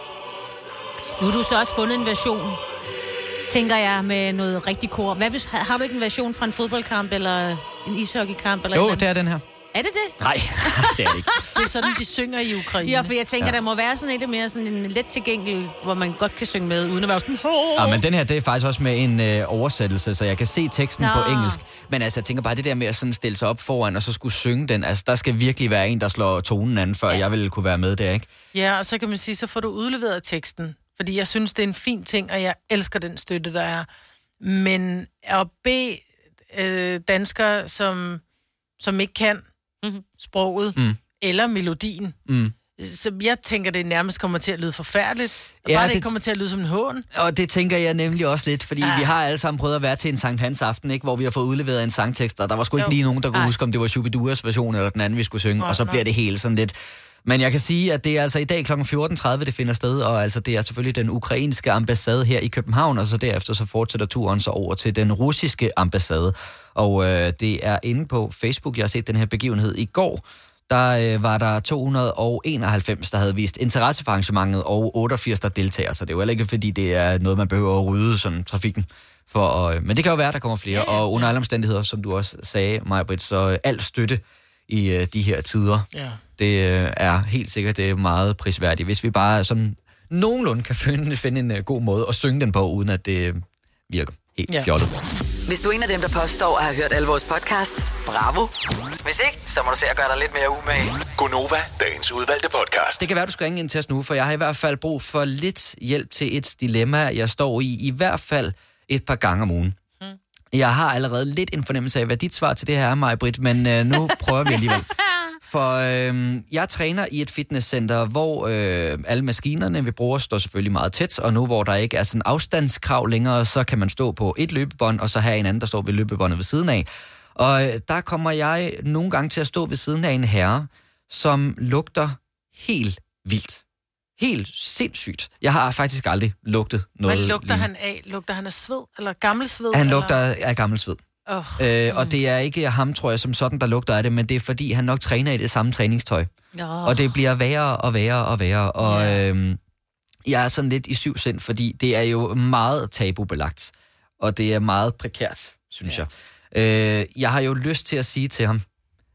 Nu har du så også fundet en version, tænker jeg, med noget rigtig kor. Hvad hvis, har du ikke en version fra en fodboldkamp, eller en ishockeykamp? Eller jo, eller det er den her. Er det det? Nej, det er det ikke. Det er sådan, de synger i Ukraine. Ja, for jeg tænker, ja. der må være sådan lidt mere sådan en let tilgængelig, hvor man godt kan synge med, uden at være sådan... Ja, men den her, det er faktisk også med en øh, oversættelse, så jeg kan se teksten Nå. på engelsk. Men altså, jeg tænker bare, det der med at sådan stille sig op foran, og så skulle synge den, altså, der skal virkelig være en, der slår tonen an, før ja. jeg ville kunne være med der, ikke? Ja, og så kan man sige, så får du udleveret teksten. Fordi jeg synes, det er en fin ting, og jeg elsker den støtte, der er. Men at bede øh, danskere, som, som ikke kan mm-hmm. sproget mm. eller melodien, mm. så jeg tænker, det nærmest kommer til at lyde forfærdeligt. Og ja, bare det ikke kommer til at lyde som en hån. Og det tænker jeg nemlig også lidt, fordi ja. vi har alle sammen prøvet at være til en Sankt Hans aften, ikke, hvor vi har fået udleveret en sangtekst, og der var sgu ikke jo. lige nogen, der kunne Ej. huske, om det var Shubiduas version eller den anden, vi skulle synge, nå, og så nå. bliver det helt sådan lidt... Men jeg kan sige, at det er altså i dag klokken fjorten tredive, det finder sted, og altså det er selvfølgelig den ukrainske ambassade her i København, og så derefter så fortsætter turen så over til den russiske ambassade. Og øh, det er inde på Facebook, jeg har set den her begivenhed i går, der øh, var der to hundrede og enoghalvfems, der havde vist interesse for arrangementet, og otteogfirs, der deltager, så det er jo heller ikke, fordi det er noget, man behøver at rydde sådan trafikken. For, øh, men det kan jo være, der kommer flere, og under alle omstændigheder, som du også sagde, Maj-Brit, så øh, alt støtte i øh, de her tider. Ja. Det øh, er helt sikkert det er meget prisværdigt, hvis vi bare sådan nogenlunde kan finde, finde en uh, god måde at synge den på, uden at det uh, virker helt ja. fjollet. Hvis du er en af dem, der påstår at have hørt alle vores podcasts, bravo. Hvis ikke, så må du se at gøre dig lidt mere umage. Gonova, dagens udvalgte podcast. Det kan være, du skal ringe ind til os nu, for jeg har i hvert fald brug for lidt hjælp til et dilemma, jeg står i, i hvert fald et par gange om ugen. Hmm. Jeg har allerede lidt en fornemmelse af, hvad dit svar til det her er, Maj-Brit, men uh, nu prøver vi alligevel. For øh, jeg træner i et fitnesscenter, hvor øh, alle maskinerne, vi bruger, står selvfølgelig meget tæt, og nu hvor der ikke er sådan afstandskrav længere, så kan man stå på et løbebånd, og så have en anden, der står ved løbebåndet ved siden af. Og øh, der kommer jeg nogle gange til at stå ved siden af en herre, som lugter helt vildt. Helt sindssygt. Jeg har faktisk aldrig lugtet noget. Hvad lugter lige. han af? Lugter han af sved, eller gammel sved? Han eller? lugter af gammel sved. Oh, øh, og det er ikke ham, tror jeg, som sådan, der lugter af det, men det er fordi, han nok træner i det samme træningstøj. Oh. Og det bliver værre og værre og værre. Og yeah. øh, jeg er sådan lidt i syv sind, fordi det er jo meget tabubelagt. Og det er meget prekært, synes yeah. jeg. Øh, jeg har jo lyst til at sige til ham,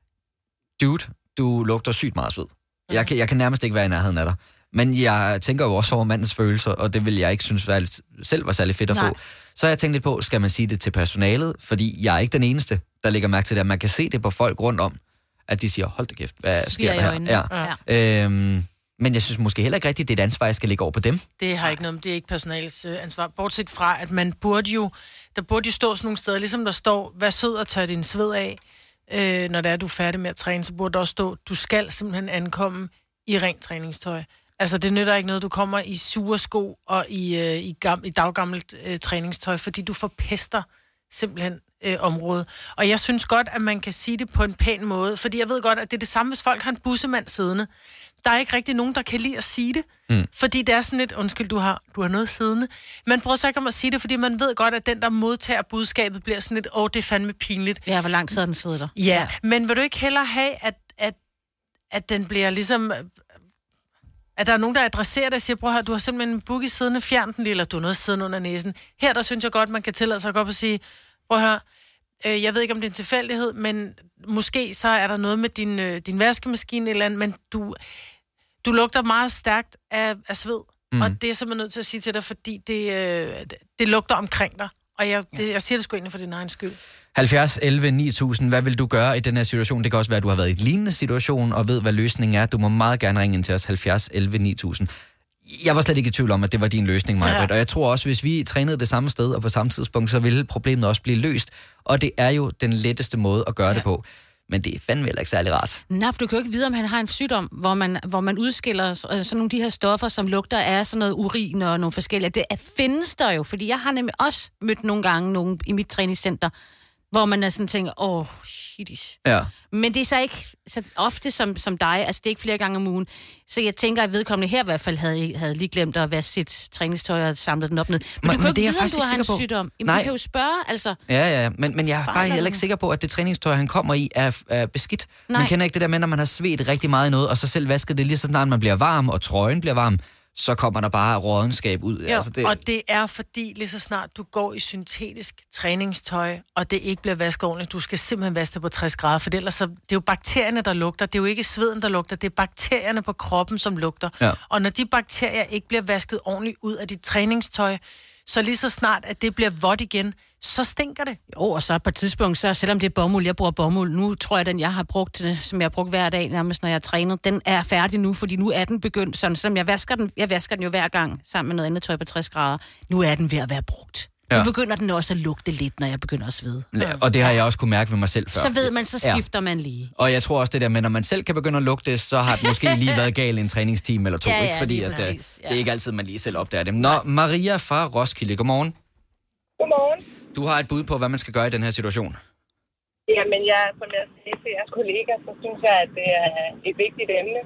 dude, du lugter sygt meget sved. Mm. Jeg, kan, jeg kan nærmest ikke være i nærheden af dig. Men jeg tænker jo også over mandens følelser, og det vil jeg ikke synes var, selv var særlig fedt at Nej. få. Så jeg tænkte lidt på, skal man sige det til personalet? Fordi jeg er ikke den eneste, der lægger mærke til det. Man kan se det på folk rundt om, at de siger, hold da kæft, hvad sker der her? Ja. Ja. Øhm, men jeg synes måske heller ikke rigtigt, det er et ansvar, jeg skal lægge over på dem. Det har ikke noget, det er ikke personalets øh, ansvar. Bortset fra, at man burde jo, der burde jo stå sådan nogle steder, ligesom der står, vær sød og tør din sved af. Øh, når det er, du er færdig med at træne, så burde der også stå, du skal simpelthen ankomme i rent træningstøj. Altså, det nytter ikke noget, du kommer i sure sko og i, øh, i, gam, i daggammelt øh, træningstøj, fordi du forpester simpelthen øh, område. Og jeg synes godt, at man kan sige det på en pæn måde, fordi jeg ved godt, at det er det samme, hvis folk har en bussemand siddende. Der er ikke rigtig nogen, der kan lide at sige det, mm. fordi det er sådan lidt, undskyld, du har, du har noget siddende. Man prøver så ikke om at sige det, fordi man ved godt, at den, der modtager budskabet, bliver sådan lidt, åh, oh, det er fandme pinligt. Ja, hvor lang tid den sidder der. Ja, ja, men vil du ikke hellere have, at, at, at den bliver ligesom... At der er nogen, der adresserer det og siger, prøv her, du har simpelthen en boogie siddende, fjern den lige, eller du har noget siddende under næsen. Her, der synes jeg godt, man kan tillade sig at gå op og sige, prøv her, øh, jeg ved ikke, om det er en tilfældighed, men måske så er der noget med din, øh, din vaskemaskine eller andet, men du, du lugter meget stærkt af, af sved, mm. og det er simpelthen nødt til at sige til dig, fordi det, øh, det lugter omkring dig. Og jeg, det, jeg siger det sgu egentlig for din egen skyld. halvfjerds elleve ni tusind. Hvad vil du gøre i den her situation? Det kan også være, at du har været i en lignende situation, og ved, hvad løsningen er. Du må meget gerne ringe ind til os. halvfjerds elleve ni tusind. Jeg var slet ikke i tvivl om, at det var din løsning, Maja. Ja. Og jeg tror også, hvis vi trænede det samme sted og på samme tidspunkt, så ville problemet også blive løst. Og det er jo den letteste måde at gøre ja. det på. Men det er fandme heller ikke særlig rart. Nej, for du kan jo ikke vide, om han har en sygdom, hvor man, hvor man udskiller sådan nogle af de her stoffer, som lugter af sådan noget urin og nogle forskellige. Det er, findes der jo, fordi jeg har nemlig også mødt nogle gange nogen i mit træningscenter, hvor man er sådan tænker, åh, oh, shitis. Ja. Men det er så ikke så ofte som, som dig, altså det er ikke flere gange om ugen. Så jeg tænker, at vedkommende her i hvert fald havde, havde lige glemt at vaske sit træningstøj og samlet den op ned. Men, men du kan jo ikke vide, om du har en sygdom. Jamen, du kan jo spørge, altså. Ja, ja, men, men jeg er bare heller ikke sikker på, at det træningstøj, han kommer i, er, er beskidt. Nej. Man kender ikke det der med, når man har svedt rigtig meget i noget, og så selv vasket det lige så snart man bliver varm, og trøjen bliver varm, så kommer der bare rådenskab ud. Jo, altså det... og det er fordi, lige så snart du går i syntetisk træningstøj, og det ikke bliver vasket ordentligt, du skal simpelthen vaske det på tres grader, for ellers så, det er jo bakterierne, der lugter. Det er jo ikke sveden, der lugter, det er bakterierne på kroppen, som lugter. Ja. Og når de bakterier ikke bliver vasket ordentligt ud af dit træningstøj, så lige så snart, at det bliver vådt igen, så stinker det. Jo, og så på et tidspunkt, så selvom det er bomuld, jeg bruger bomuld, nu tror jeg, den jeg har brugt, som jeg har brugt hver dag, nærmest når jeg har trænet, den er færdig nu, fordi nu er den begyndt sådan, som jeg vasker den, jeg vasker den jo hver gang, sammen med noget andet tøj på tres grader. Nu er den ved at være brugt. Ja. Nu begynder den også at lugte lidt, når jeg begynder at svede. Ja, og det har jeg også kunne mærke ved mig selv før. Så ved man, så skifter ja. man lige. Og jeg tror også det der med, når man selv kan begynde at lugte, så har det måske lige været galt en træningsteam eller to, ja, ja, ikke? Fordi at, ja. det er ikke altid, man lige selv opdager det. Nå, Maria fra Roskilde, godmorgen. Godmorgen. Du har et bud på, hvad man skal gøre i den her situation. Jamen, jeg, som jeg siger til jeres kollega, så synes jeg, at det er et vigtigt emne.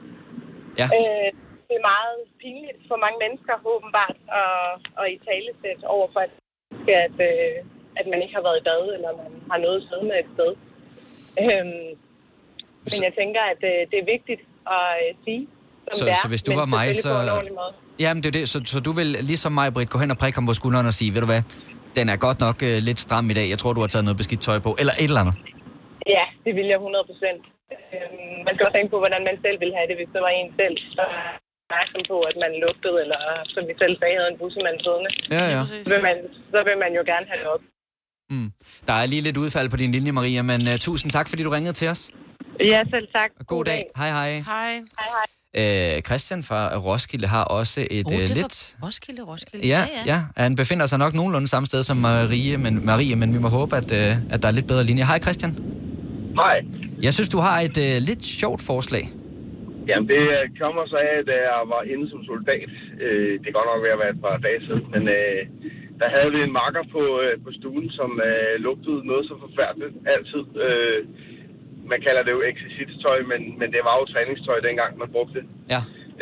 Ja. Øh, det er meget pinligt for mange mennesker, åbenbart, at, at i talesæt over for, at, at, at man ikke har været i bad, eller man har noget siddende et sted. Øhm, men jeg tænker, at det er vigtigt at sige, som så, det er. Så hvis du var mig, så... Jamen, det er det. Så, så du vil ligesom mig, Britt, gå hen og prikke ham på skulderen og sige, ved du hvad, den er godt nok uh, lidt stram i dag. Jeg tror, du har taget noget beskidt tøj på. Eller et eller andet. Ja, det vil jeg hundrede procent. Øhm, man skal også tænke på, hvordan man selv ville have det, hvis det var en selv, der er opmærksom på, at man lugtede, eller som vi selv sagde, havde en bussemand siddende. Ja, ja. Så vil, man, så vil man jo gerne have det op. Mm. Der er lige lidt udfald på din linje, Maria, men uh, tusind tak, fordi du ringede til os. Ja, selv tak. God, God dag. dag. Hej, hej. Hej. Hej, hej. Øh, Christian fra Roskilde har også et oh, øh, lidt... Roskilde, Roskilde. Ja, ja, ja. Han befinder sig nok nogenlunde samme sted som Marie, men, Marie, men vi må håbe, at, øh, at der er lidt bedre linje. Hej, Christian. Hej. Jeg synes, du har et øh, lidt sjovt forslag. Jamen, det kommer så af, da jeg var inde som soldat. Øh, det kan godt nok være at være et par dage siden, men øh, der havde vi en makker på, øh, på stuen, som øh, lugtede noget så forfærdeligt altid. Øh, Man kalder det jo eksercitstøj, men, men det var jo træningstøj dengang, man brugte det. Ja.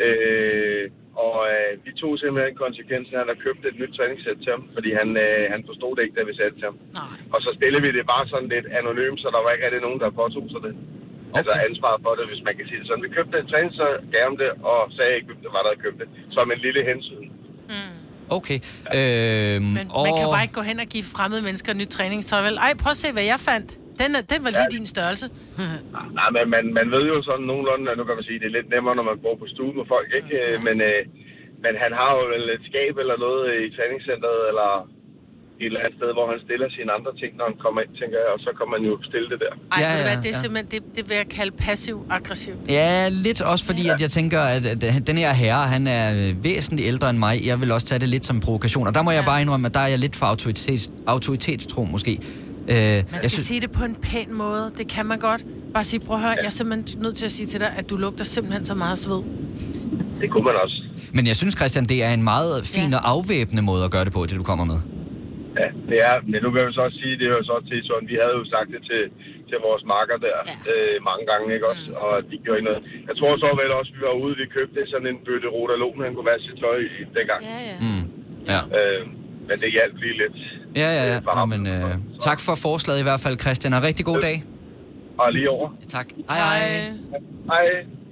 Øh, og øh, vi tog simpelthen konsekvensen, at han har købt et nyt træningssæt til ham, fordi han, øh, han forstod det ikke, da vi satte til ham. Nej. Og så stillede vi det bare sådan lidt anonymt, så der var ikke rigtig nogen, der påtog sig det. Okay. Altså ansvar for det, hvis man kan sige det sådan. Vi købte et træningstøj, gav ham det, og sagde ikke, hvem det var, der havde købt det. Som en lille hensyn. Mm. Okay. Øhm, men og... man kan bare ikke gå hen og give fremmede mennesker nyt træningstøj, vel? Ej, prøv at se, hvad jeg fandt. Den, er, den var lige ja. din størrelse. Nej, men man, man ved jo sådan nogenlunde, at nu kan man sige, det er lidt nemmere, når man går på stue med folk, ikke? Ja. Men, øh, men han har jo et skab eller noget i træningscenteret, eller et eller andet sted, hvor han stiller sine andre ting, når han kommer ind, tænker jeg, og så kan man jo stille det der. Ej, ja, ja, hvad, det er ja. simpelthen, det, det vil jeg kalde passiv-aggressiv. Ja, lidt også fordi, ja. at jeg tænker, at, at den her herre, han er væsentligt ældre end mig. Jeg vil også tage det lidt som provokation, og der må jeg ja. bare indrømme, at der er jeg lidt for autoritets, autoritetstro måske. Øh, man skal synes... sige det på en pæn måde. Det kan man godt. Bare sige, prøv at høre, jeg er simpelthen nødt til at sige til dig, at du lugter simpelthen så meget sved. Det kunne man også. Men jeg synes, Christian, det er en meget fin ja. og afvæbnende måde at gøre det på, det du kommer med. Ja, det er, men nu kan jeg så også sige, det er jo så til sådan, vi havde jo sagt det til, til vores marker der ja. øh, mange gange, ikke også? Mm. Og de gjorde ikke noget. Jeg tror så vel også, vi var ude, vi købte sådan en bøtte Rotalon, han kunne være sit tøj i dengang. Ja, ja. Mm. Ja. Øh, men det hjalp lige lidt. Ja, ja, ja. Nå, men, øh, tak for forslaget i hvert fald, Christian, og rigtig god dag. Og lige over. Tak. Hej, hej. Hej.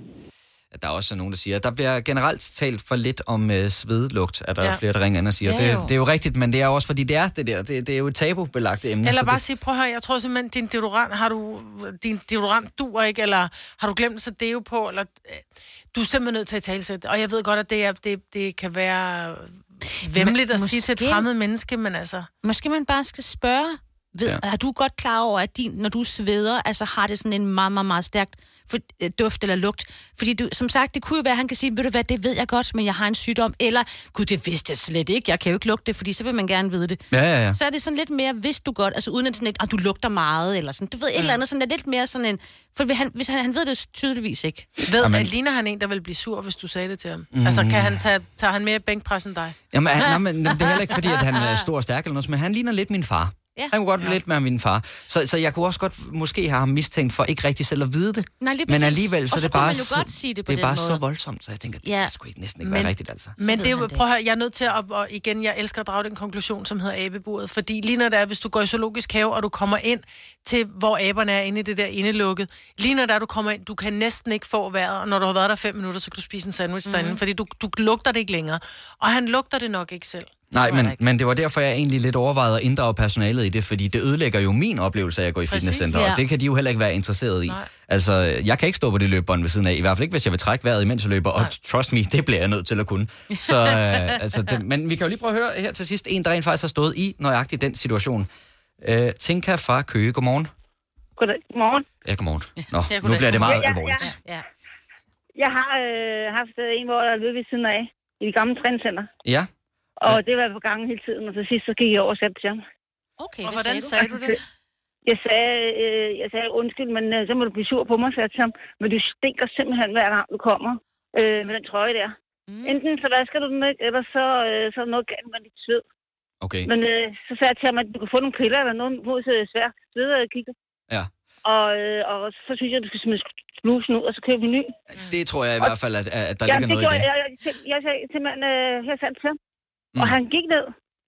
Der er også nogen, der siger, at der bliver generelt talt for lidt om øh, svedlugt, at der ja. er flere, der ringer ind og siger. Ja, det, det er jo rigtigt, men det er også, fordi det er det der. Det, det er jo et tabubelagt emne. Eller bare det... sige, prøv at høre, jeg tror simpelthen, din deodorant, har du, din deodorant duer ikke, eller har du glemt at sætte deo på, eller du er simpelthen nødt til at talsætte. Og jeg ved godt, at det, er, det, det kan være væmmeligt at sige til et fremmed menneske, men altså... Måske man bare skal spørge... Ved, ja. Er du godt klar over, at din, når du sveder, altså har det sådan en meget, meget, meget stærkt for, øh, duft eller lugt? Fordi du, som sagt, det kunne jo være, at han kan sige, ved du hvad, det ved jeg godt, men jeg har en sygdom. Eller, gud, det vidste jeg slet ikke, jeg kan jo ikke lugte det, fordi så vil man gerne vide det. Ja, ja, ja. Så er det sådan lidt mere, vidste du godt, altså uden at sådan et, at du lugter meget, eller sådan, du ved, et mm. eller andet, sådan lidt mere sådan en, for han, hvis han, han ved det tydeligvis ikke. Ved, Amen. Ligner han en, der vil blive sur, hvis du sagde det til ham? Mm. Altså, kan han tage, tager han mere bænkpres end dig? Jamen, han, nej, men det er heller ikke, fordi at han er stor og stærk eller noget, men han ligner lidt min far. Ja. Han kunne godt ja. lidt med min far. Så, så jeg kunne også godt måske have ham mistænkt for ikke rigtig selv at vide det. Nej, men alligevel, så, så er det bare, så, godt sige det, på det er bare måde. så voldsomt, så jeg tænker, det ja. kan sgu ikke næsten ikke men, være rigtigt, altså. Men det er jo, prøv at høre, jeg er nødt til at, og igen, jeg elsker at drage den konklusion, som hedder abeburet, fordi lige når det er, hvis du går i zoologisk have, og du kommer ind til, hvor aberne er inde i det der indelukket, lige når det er, du kommer ind, du kan næsten ikke få vejret, og når du har været der fem minutter, så kan du spise en sandwich mm-hmm. derinde, fordi du, du lugter det ikke længere. Og han lugter det nok ikke selv. Nej, men, men det var derfor, jeg egentlig lidt overvejede at inddrage personalet i det, fordi det ødelægger jo min oplevelse af at gå i fitnesscenter, ja. og det kan de jo heller ikke være interesseret i. Nej. Altså, jeg kan ikke stå på det løbebånd ved siden af, i hvert fald ikke, hvis jeg vil trække vejret, imens jeg løber, Nej. og trust me, det bliver jeg nødt til at kunne. Så, øh, altså, det, men vi kan jo lige prøve at høre her til sidst, en, der rent faktisk har stået i nøjagtigt den situation. Øh, Tinka fra Køge, godmorgen. Goddag, godmorgen. Ja, godmorgen. Nå, ja, nu bliver det meget ja, ja, alvorligt. Ja, ja. Jeg har øh, haft en, hvor jeg løb ved siden af, i det gamle træningscenter. Ja. Og det var på gangen hele tiden, og til sidst så gik jeg over og sagde til ham. Okay, og hvordan sagde du det? Jeg sagde, øh, jeg sagde undskyld, men øh, så må du blive sur på mig, sagde jeg til ham. Men du stinker simpelthen hver gang du kommer øh, med den trøje der. Mm. Enten så vasker du den ikke, eller så, øh, så er der noget galt med dit sved. Okay. Men øh, så sagde jeg til ham, at du kan få nogle piller eller noget mod svær sved, og kigge. Ja. Og, øh, og så synes jeg, at du skal smide blusen ud, og så købe en ny. Det tror jeg i hvert fald, at, at der ja, ligger noget i det. Jeg, jeg, jeg, jeg sagde simpelthen, øh, jeg sagde til ham. Mm. Og han gik ned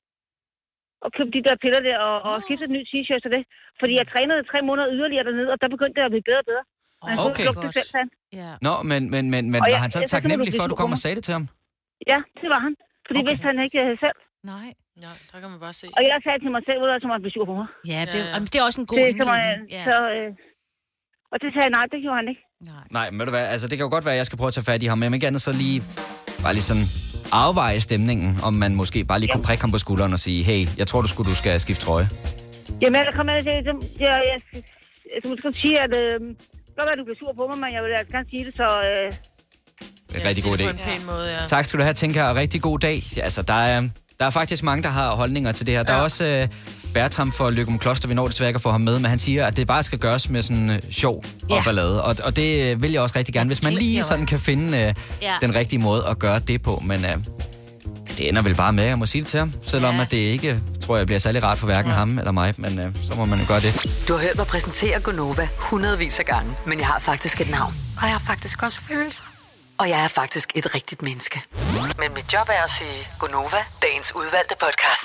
og købte de der piller der, og, og skiftede en ny t-shirt til det. Fordi jeg trænede tre måneder yderligere dernede, og der begyndte det at blive bedre og bedre. Og han okay. kunne det selv, han. Ja. Nå, men, men, men, men var han så taknemmelig for, at du kom og sagde det til ham? Ja, det var han. Fordi okay. vidste han ikke selv. Nej. Ja, der kan man bare se. Og jeg sagde til mig selv, at han blev sur på mig. Ja, det, ja, ja. det er også en god indledning. Ja. Så, øh, og det sagde jeg, nej, det gjorde han ikke. Nej, nej men ved du hvad, altså det kan jo godt være, at jeg skal prøve at tage fat i ham, men jeg vil gerne så lige, bare lige sådan afveje stemningen, om man måske bare lige kunne prikke ham på skulderen og sige, hey, jeg tror, du skulle du skal skifte trøje. Jamen, jeg kommer til det. Jeg, jeg, jeg, jeg skal sige, at øh, godt være, du bliver sur på mig, men jeg vil altså gerne sige det, så... Øh, det er en rigtig god idé. På en pæn måde, ja. Tak skal du have, Tinka, og rigtig god dag. Altså, der er, der er faktisk mange, der har holdninger til det her. Der ja. er også øh, Bertram for Løgum Kloster, vi når desværre ikke at få ham med, men han siger, at det bare skal gøres med sådan øh, sjov ja. og ballade. Og, og det vil jeg også rigtig gerne, hvis man lige sådan kan finde øh, ja. den rigtige måde at gøre det på. Men øh, det ender vel bare med, jeg må sige det til ham, selvom ja. at det ikke, tror jeg, bliver særlig rart for hverken ja. ham eller mig, men øh, så må man jo gøre det. Du har hørt mig præsentere Gonova hundredvis af gange, men jeg har faktisk et navn. Og jeg har faktisk også følelser. Og jeg er faktisk et rigtigt menneske. Men mit job er at sige Gonova, dagens udvalgte podcast.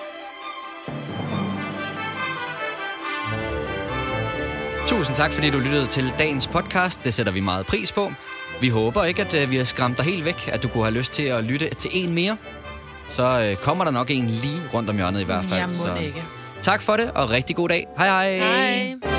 Tusind tak, fordi du lyttede til dagens podcast. Det sætter vi meget pris på. Vi håber ikke, at uh, vi har skræmt dig helt væk, at du kunne have lyst til at lytte til en mere. Så uh, kommer der nok en lige rundt om hjørnet i hvert fald. Jeg må Så ikke. tak for det, og rigtig god dag. Hej hej. Hej.